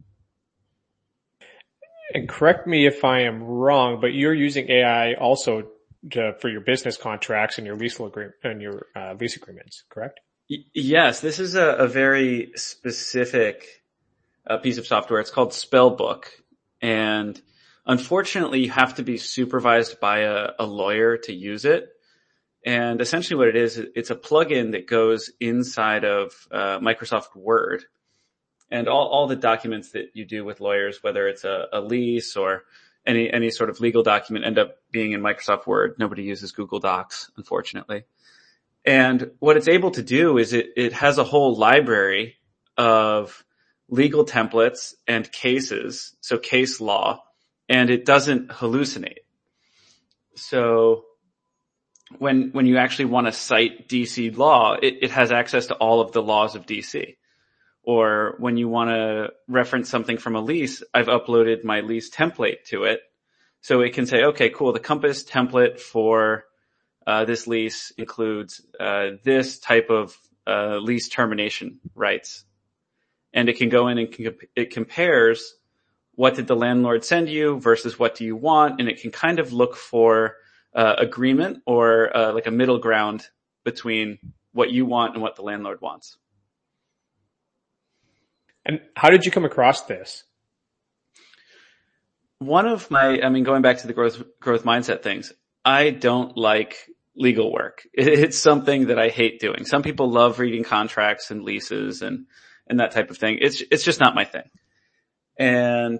And correct me if I am wrong, but you're using AI also for your business contracts and your lease agreements, correct? Yes, this is a very specific piece of software. It's called Spellbook. And unfortunately, you have to be supervised by a lawyer to use it. And essentially what it is, it's a plugin that goes inside of Microsoft Word. And all the documents that you do with lawyers, whether it's a lease or any sort of legal document, end up being in Microsoft Word. Nobody uses Google Docs, unfortunately. And what it's able to do is it has a whole library of legal templates and cases, so case law, and it doesn't hallucinate. So when you actually want to cite DC law, it has access to all of the laws of DC. Or when you want to reference something from a lease, I've uploaded my lease template to it. So it can say, okay, cool, the Compass template for this lease includes this type of lease termination rights. And it can go in and it compares what did the landlord send you versus what do you want, and it can kind of look for agreement or like a middle ground between what you want and what the landlord wants. And how did you come across this? Going back to the growth mindset things, I don't like legal work. It's something that I hate doing. Some people love reading contracts and leases and that type of thing. It's just not my thing. And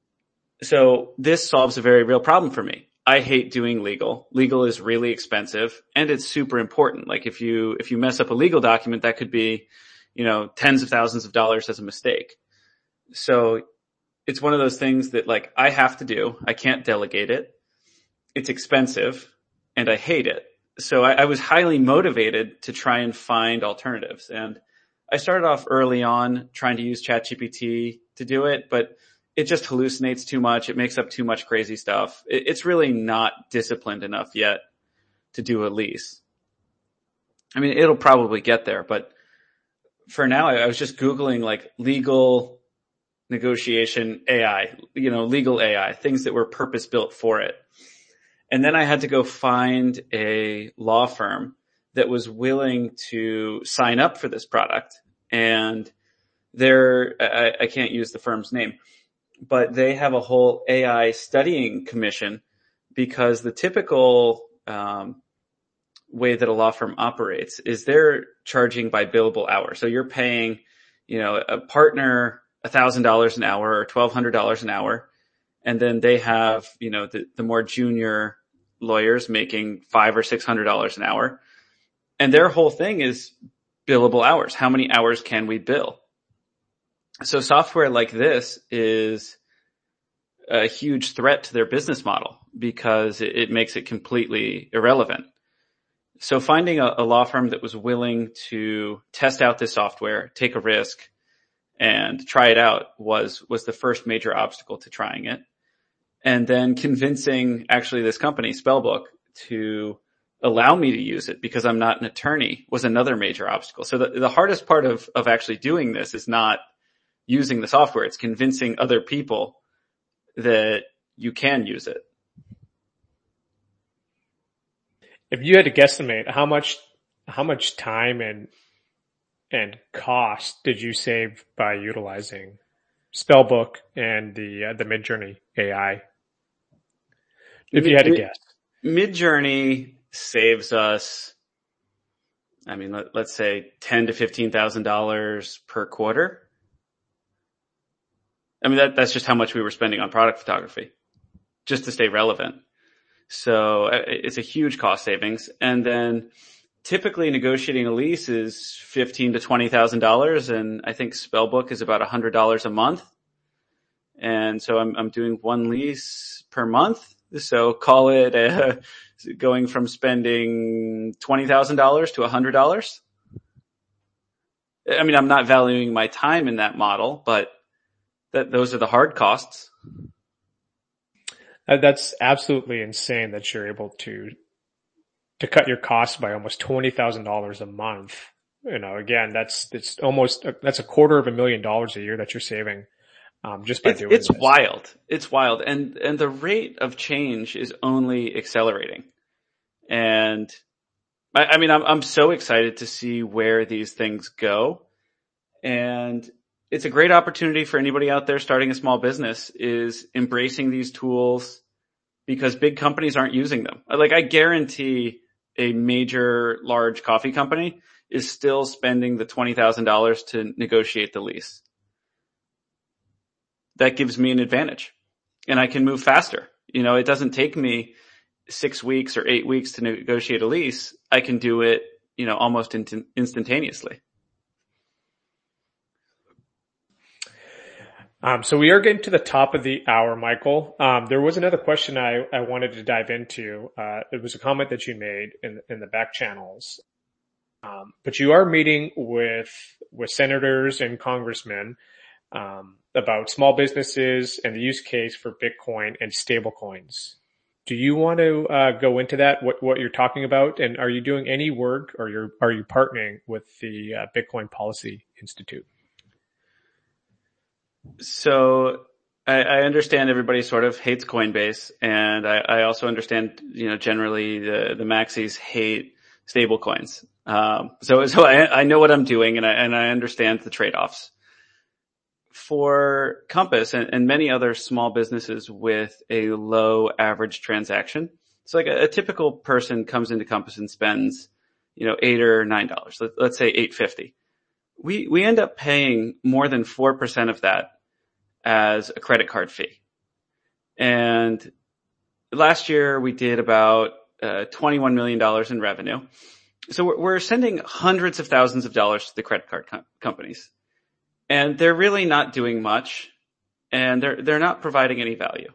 so this solves a very real problem for me. I hate doing legal. Legal is really expensive and it's super important. Like if you mess up a legal document, that could be, tens of thousands of dollars as a mistake. So it's one of those things that like I have to do. I can't delegate it. It's expensive and I hate it. So I was highly motivated to try and find alternatives. And I started off early on trying to use ChatGPT to do it, but it just hallucinates too much. It makes up too much crazy stuff. It's really not disciplined enough yet to do a lease. I mean, it'll probably get there, but for now, I was just Googling like legal negotiation AI, legal AI, things that were purpose built for it. And then I had to go find a law firm that was willing to sign up for this product. And I can't use the firm's name, but they have a whole AI studying commission because the typical way that a law firm operates is they're charging by billable hour. So you're paying, a partner $1,000 an hour or $1,200 an hour. And then they have, the more junior lawyers making $500 or $600 an hour. And their whole thing is billable hours. How many hours can we bill? So software like this is a huge threat to their business model because it makes it completely irrelevant. So finding a law firm that was willing to test out this software, take a risk, and try it out was the first major obstacle to trying it. And then convincing actually this company, Spellbook, to allow me to use it because I'm not an attorney was another major obstacle. So the hardest part of actually doing this is not using the software. It's convincing other people that you can use it. If you had to guesstimate, how much time and cost did you save by utilizing Spellbook and the Midjourney AI? If you had to guess. Midjourney saves us, let's say $10,000 to $15,000 per quarter. That's just how much we were spending on product photography just to stay relevant. So it's a huge cost savings. And then typically negotiating a lease is $15,000 to $20,000, and I think Spellbook is about $100 a month. And so I'm doing one lease per month. So call it going from spending $20,000 to $100. I mean, I'm not valuing my time in that model, but those are the hard costs. That's absolutely insane that you're able to cut your costs by almost $20,000 a month. You know, again, that's a $250,000 a year that you're saving, just by doing it's this. wild. It's wild. And the rate of change is only accelerating. And I mean, I'm so excited to see where these things go. And it's a great opportunity for anybody out there starting a small business is embracing these tools because big companies aren't using them. Like, I guarantee a major large coffee company is still spending the $20,000 to negotiate the lease. That gives me an advantage and I can move faster. You know, it doesn't take me 6 weeks or 8 weeks to negotiate a lease. I can do it, you know, almost instantaneously. So we are getting to the top of the hour, Michael. There was another question I wanted to dive into. It was a comment that you made in the back channels. But you are meeting with senators and congressmen, about small businesses and the use case for Bitcoin and stablecoins. Do you want to, go into that, what you're talking about? And are you doing any work or are you partnering with the Bitcoin Policy Institute? So I understand everybody sort of hates Coinbase, and I also understand, you know, generally the maxis hate stablecoins. So I know what I'm doing, and I understand the trade-offs. For Compass and many other small businesses with a low average transaction, so like a typical person comes into Compass and spends, you know, $8 or $9. Let's say $8.50. We end up paying more than 4% of that as a credit card fee. And last year we did about $21 million in revenue. So we're sending hundreds of thousands of dollars to the credit card companies. And they're really not doing much, and they're not providing any value.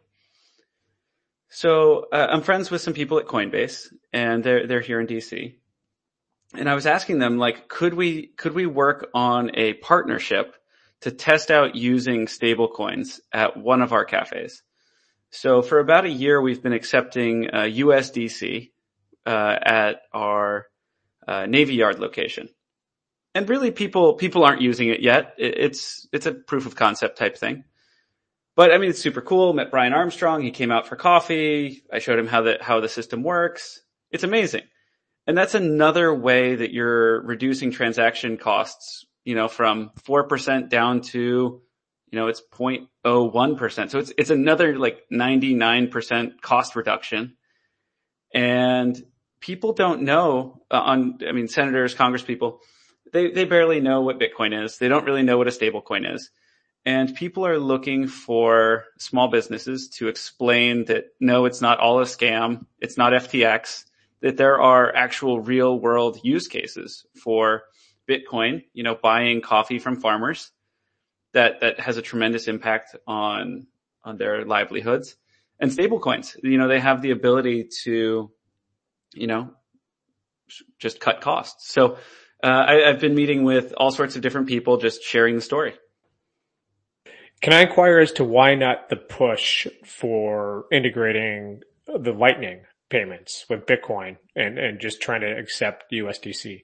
So I'm friends with some people at Coinbase, and they're here in DC. And I was asking them, like, could we work on a partnership to test out using stablecoins at one of our cafes? So for about a year, we've been accepting USDC at our Navy Yard location. And really, people aren't using it yet. It's a proof of concept type thing. But I mean, it's super cool. Met Brian Armstrong. He came out for coffee. I showed him how the system works. It's amazing. And that's another way that you're reducing transaction costs, you know, from 4% down to, you know, it's 0.01%. So it's another like 99% cost reduction. And people don't know senators, congresspeople, they barely know what Bitcoin is. They don't really know what a stable coin is. And people are looking for small businesses to explain that, no, it's not all a scam. It's not FTX, that there are actual real world use cases for Bitcoin, you know, buying coffee from farmers that has a tremendous impact on their livelihoods. And stable coins, you know, they have the ability to, you know, just cut costs. So I've been meeting with all sorts of different people, just sharing the story. Can I inquire as to why not the push for integrating the Lightning payments with Bitcoin and just trying to accept USDC?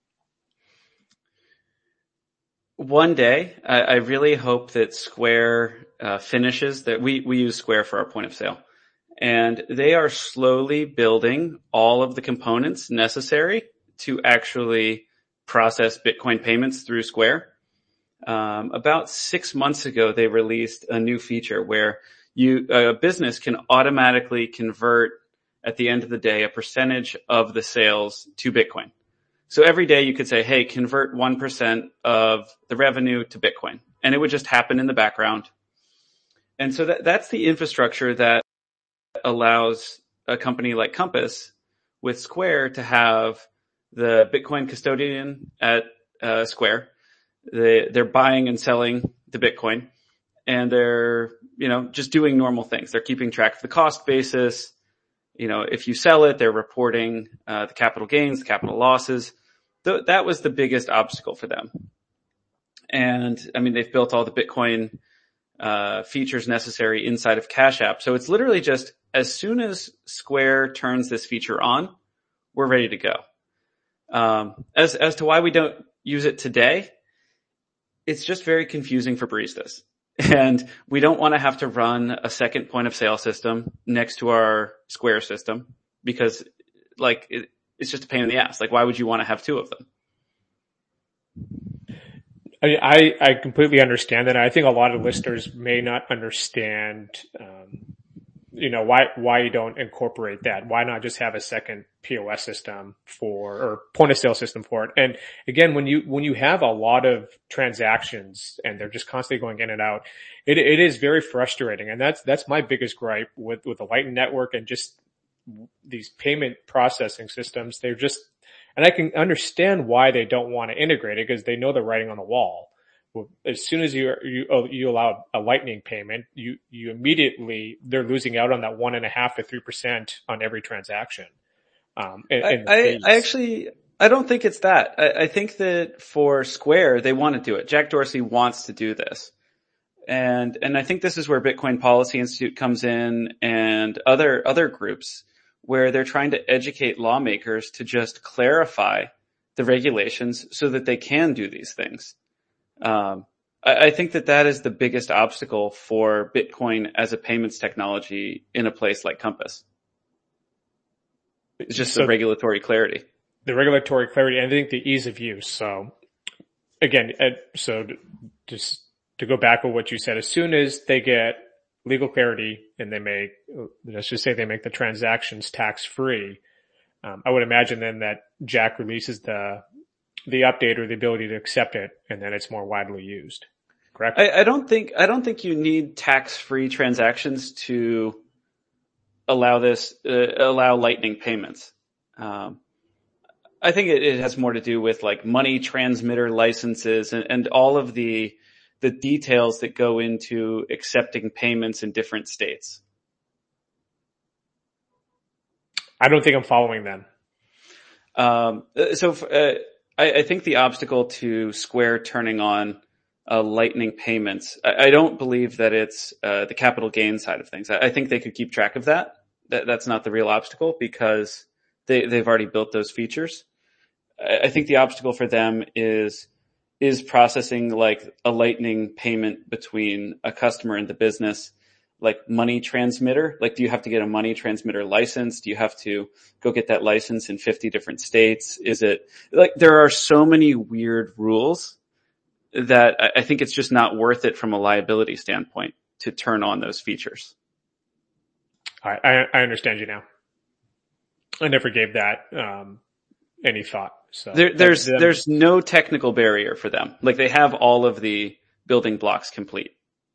One day, I really hope that Square finishes that. We use Square for our point of sale, and they are slowly building all of the components necessary to actually process Bitcoin payments through Square. About 6 months ago, they released a new feature where a business can automatically convert at the end of the day a percentage of the sales to Bitcoin. So every day you could say, hey, convert 1% of the revenue to Bitcoin, and it would just happen in the background. And so that's the infrastructure that allows a company like Compass with Square to have the Bitcoin custodian at Square. They're buying and selling the Bitcoin, and they're, just doing normal things. They're keeping track of the cost basis. If you sell it, they're reporting the capital gains, the capital losses. That was the biggest obstacle for them. And I mean, they've built all the Bitcoin features necessary inside of Cash App. So it's literally just as soon as Square turns this feature on, we're ready to go. As to why we don't use it today, it's just very confusing for baristas. And we don't want to have to run a second point of sale system next to our Square system because it's just a pain in the ass. Like, why would you want to have two of them? I completely understand that. I think a lot of listeners may not understand, why you don't incorporate that. Why not just have a second POS system or point of sale system for it? And again, when you have a lot of transactions and they're just constantly going in and out, it is very frustrating. And that's my biggest gripe with the Lightning Network and just these payment processing systems. And I can understand why they don't want to integrate it because they know the writing on the wall. As soon as you allow a Lightning payment, you immediately, they're losing out on that 1.5% to 3% on every transaction. I don't think it's that. I think that for Square, they want to do it. Jack Dorsey wants to do this. And I think this is where Bitcoin Policy Institute comes in and other groups where they're trying to educate lawmakers to just clarify the regulations so that they can do these things. I think that is the biggest obstacle for Bitcoin as a payments technology in a place like Compass. It's just the regulatory clarity. The regulatory clarity, and I think the ease of use. So again, just to go back with what you said, as soon as they get legal clarity and let's just say they make the transactions tax free, I would imagine then that Jack releases the update or the ability to accept it, and then it's more widely used. Correct? I don't think you need tax-free transactions to allow Lightning payments. I think it has more to do with like money transmitter licenses and all of the details that go into accepting payments in different states. I don't think I'm following them. I think the obstacle to Square turning on Lightning payments, I don't believe that it's the capital gain side of things. I think they could keep track of that. That's not the real obstacle because they've already built those features. I think the obstacle for them is processing like a Lightning payment between a customer and the business, like money transmitter. Like, do you have to get a money transmitter license? Do you have to go get that license in 50 different states? Is it like there are so many weird rules that I think it's just not worth it from a liability standpoint to turn on those features. I understand you now. I never gave that any thought. So there's no technical barrier for them. Like, they have all of the building blocks complete.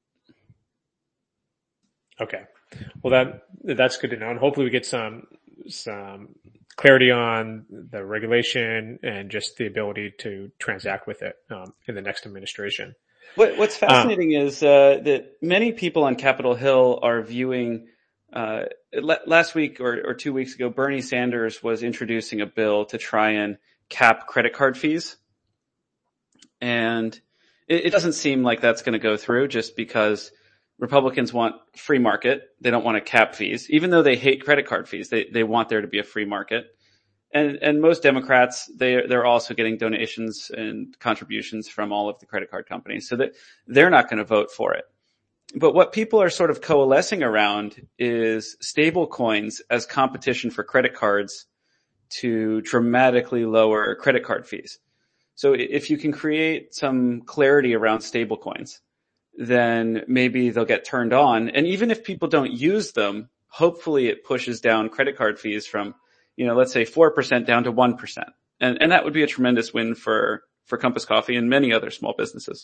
Okay. Well, that's good to know. And hopefully we get some clarity on the regulation and just the ability to transact with it, in the next administration. What's fascinating is, that many people on Capitol Hill are viewing, last week or 2 weeks ago, Bernie Sanders was introducing a bill to try and cap credit card fees. And it doesn't seem like that's going to go through just because Republicans want free market. They don't want to cap fees, even though they hate credit card fees. They want there to be a free market. And most Democrats, they're also getting donations and contributions from all of the credit card companies, so that they're not going to vote for it. But what people are sort of coalescing around is stable coins as competition for credit cards to dramatically lower credit card fees. So if you can create some clarity around stable coins, then maybe they'll get turned on. And even if people don't use them, hopefully it pushes down credit card fees from, let's say 4% down to 1%. And that would be a tremendous win for Compass Coffee and many other small businesses.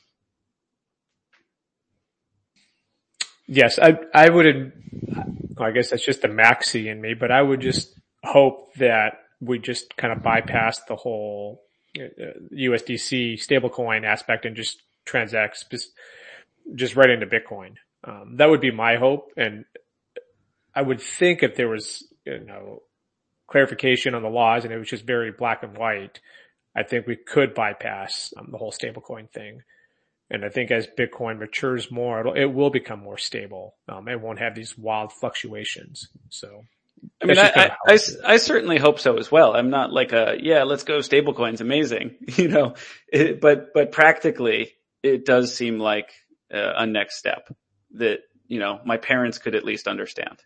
Yes, I guess that's just the maxi in me, but I would just hope that we just kind of bypass the whole USDC stablecoin aspect and just transact just right into Bitcoin. That would be my hope. And I would think if there was, clarification on the laws and it was just very black and white, I think we could bypass the whole stablecoin thing. And I think as Bitcoin matures more, it will become more stable. It won't have these wild fluctuations. So, I mean, I certainly hope so as well. I'm not like let's go stablecoins, amazing, but practically it does seem like a next step that, my parents could at least understand.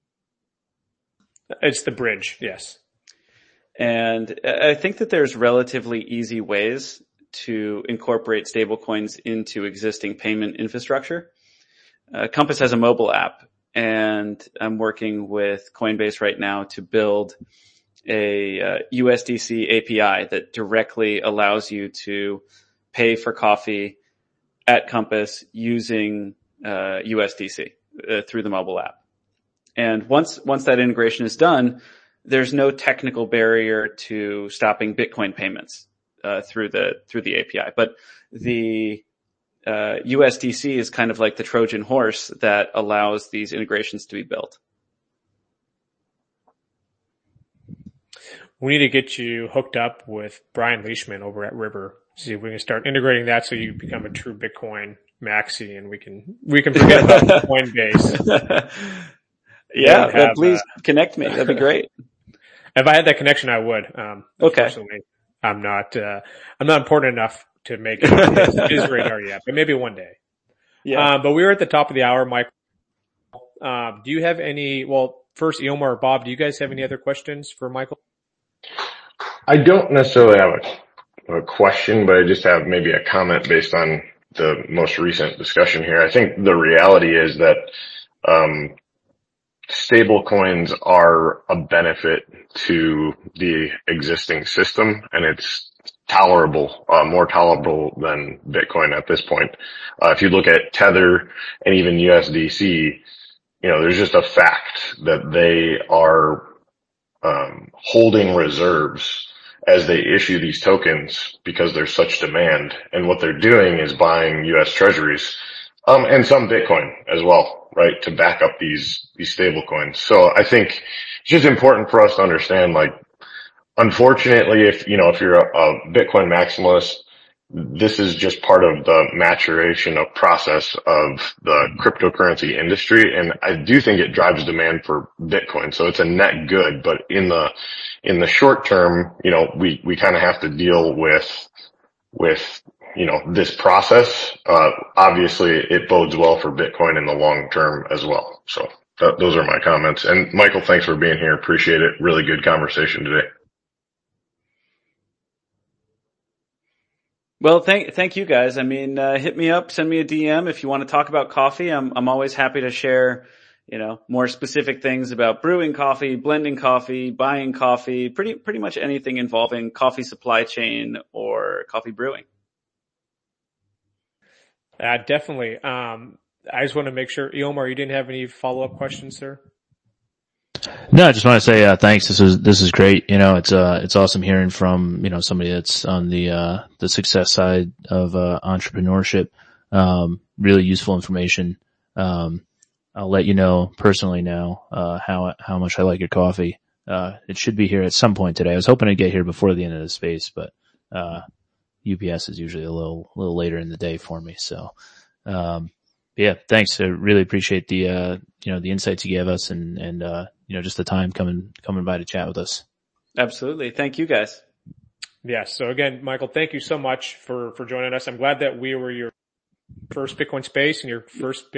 It's the bridge, yes. And I think that there's relatively easy ways to incorporate stablecoins into existing payment infrastructure. Compass has a mobile app, and I'm working with Coinbase right now to build a USDC API that directly allows you to pay for coffee at Compass using USDC through the mobile app. And once that integration is done, there's no technical barrier to stopping Bitcoin payments through the API. But the USDC is kind of like the Trojan horse that allows these integrations to be built. We need to get you hooked up with Brian Leishman over at River. See if we can start integrating that so you become a true Bitcoin maxi, and we can forget about Coinbase. Yeah, please connect me. That'd be great. If I had that connection, I would. Okay. Unfortunately, I'm not important enough to make it on his radar yet, but maybe one day. Yeah. But we're at the top of the hour, Mike. Do you have first, Eomar or Bob, do you guys have any other questions for Michael? I don't necessarily have a question, but I just have maybe a comment based on the most recent discussion here. I think the reality is that, stable coins are a benefit to the existing system, and it's tolerable, more tolerable than Bitcoin at this point. If you look at Tether and even USDC, there's just a fact that they are holding reserves as they issue these tokens because there's such demand. And what they're doing is buying US treasuries, and some Bitcoin as well, right, to back up these stable coins. So I think it's just important for us to understand, like, unfortunately, if you're a Bitcoin maximalist, this is just part of the maturation of process of the cryptocurrency industry. And I do think it drives demand for Bitcoin. So it's a net good, but in the short term, we kind of have to deal with, this process. Obviously it bodes well for Bitcoin in the long term as well. So those are my comments. And Michael, thanks for being here. Appreciate it. Really good conversation today. Well, thank you guys. I mean, hit me up, send me a DM if you want to talk about coffee. I'm always happy to share, more specific things about brewing coffee, blending coffee, buying coffee, pretty much anything involving coffee supply chain or coffee brewing. Definitely. I just want to make sure, Eomar, you didn't have any follow-up questions, sir? No, I just want to say, thanks. This is great. It's awesome hearing from, somebody that's on the success side of, entrepreneurship. Really useful information. I'll let you know personally now, how much I like your coffee. It should be here at some point today. I was hoping to get here before the end of the space, but, UPS is usually a little later in the day for me. So, yeah, thanks. I really appreciate the insights you gave us and just the time coming by to chat with us. Absolutely. Thank you guys. Yeah. So again, Michael, thank you so much for joining us. I'm glad that we were your first Bitcoin space and your first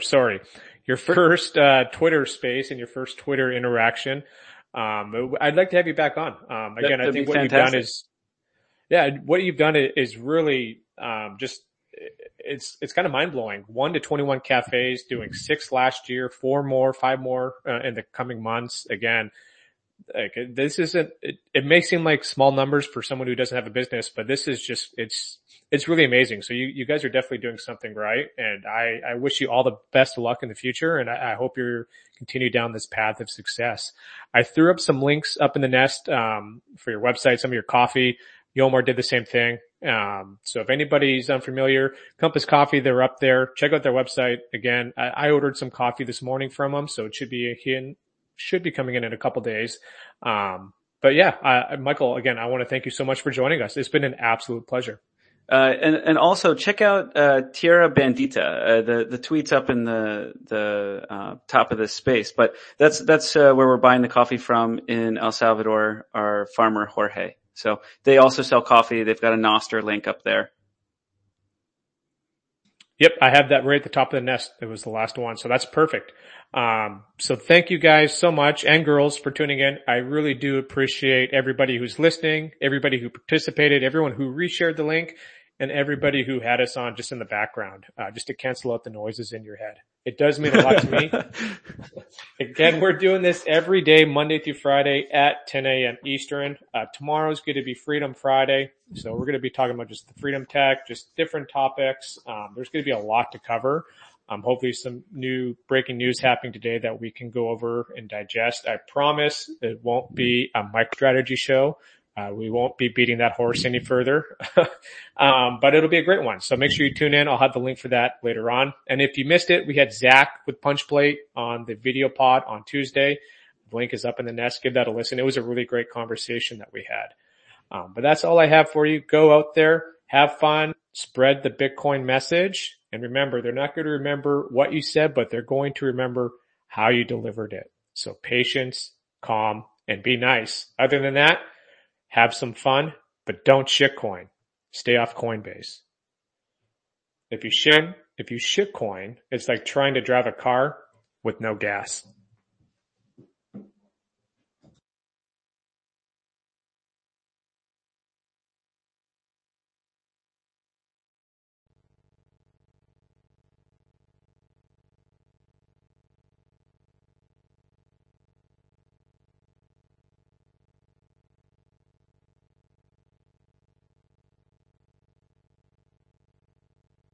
Twitter space and your first Twitter interaction. I'd like to have you back on. Again, I think what you've done is really, it's kind of mind blowing. 1 to 21 cafes, doing 6 last year, 5 more in the coming months. Again, Like this isn't, it may seem like small numbers for someone who doesn't have a business, but this is just, it's really amazing. So you guys are definitely doing something right. And I wish you all the best of luck in the future. And I hope you're continue down this path of success. I threw up some links up in the nest, for your website, some of your coffee. Yomar did the same thing. So if anybody's unfamiliar, Compass Coffee, they're up there. Check out their website. Again, I ordered some coffee this morning from them, so it should be coming in a couple days. But yeah, Michael, again, I want to thank you so much for joining us. It's been an absolute pleasure. And also check out, Tierra Bandita. The tweet's up in the top of this space, but that's where we're buying the coffee from in El Salvador, our farmer Jorge. So they also sell coffee. They've got a Noster link up there. Yep, I have that right at the top of the nest. It was the last one, so that's perfect. So thank you guys so much, and girls, for tuning in. I really do appreciate everybody who's listening, everybody who participated, everyone who reshared the link, and everybody who had us on just in the background, just to cancel out the noises in your head. It does mean a lot to me. Again, we're doing this every day, Monday through Friday at 10 a.m. Eastern. Tomorrow's going to be Freedom Friday. So we're going to be talking about just the freedom tech, just different topics. There's going to be a lot to cover. Hopefully some new breaking news happening today that we can go over and digest. I promise it won't be a MicroStrategy show. We won't be beating that horse any further. But it'll be a great one. So make sure you tune in. I'll have the link for that later on. And if you missed it, we had Zach with Punchplate on the video pod on Tuesday. The link is up in the nest. Give that a listen. It was a really great conversation that we had. But that's all I have for you. Go out there, have fun, spread the Bitcoin message. And remember, they're not going to remember what you said, but they're going to remember how you delivered it. So patience, calm, and be nice. Other than that, have some fun, but don't shitcoin. Stay off Coinbase. If you shitcoin, it's like trying to drive a car with no gas.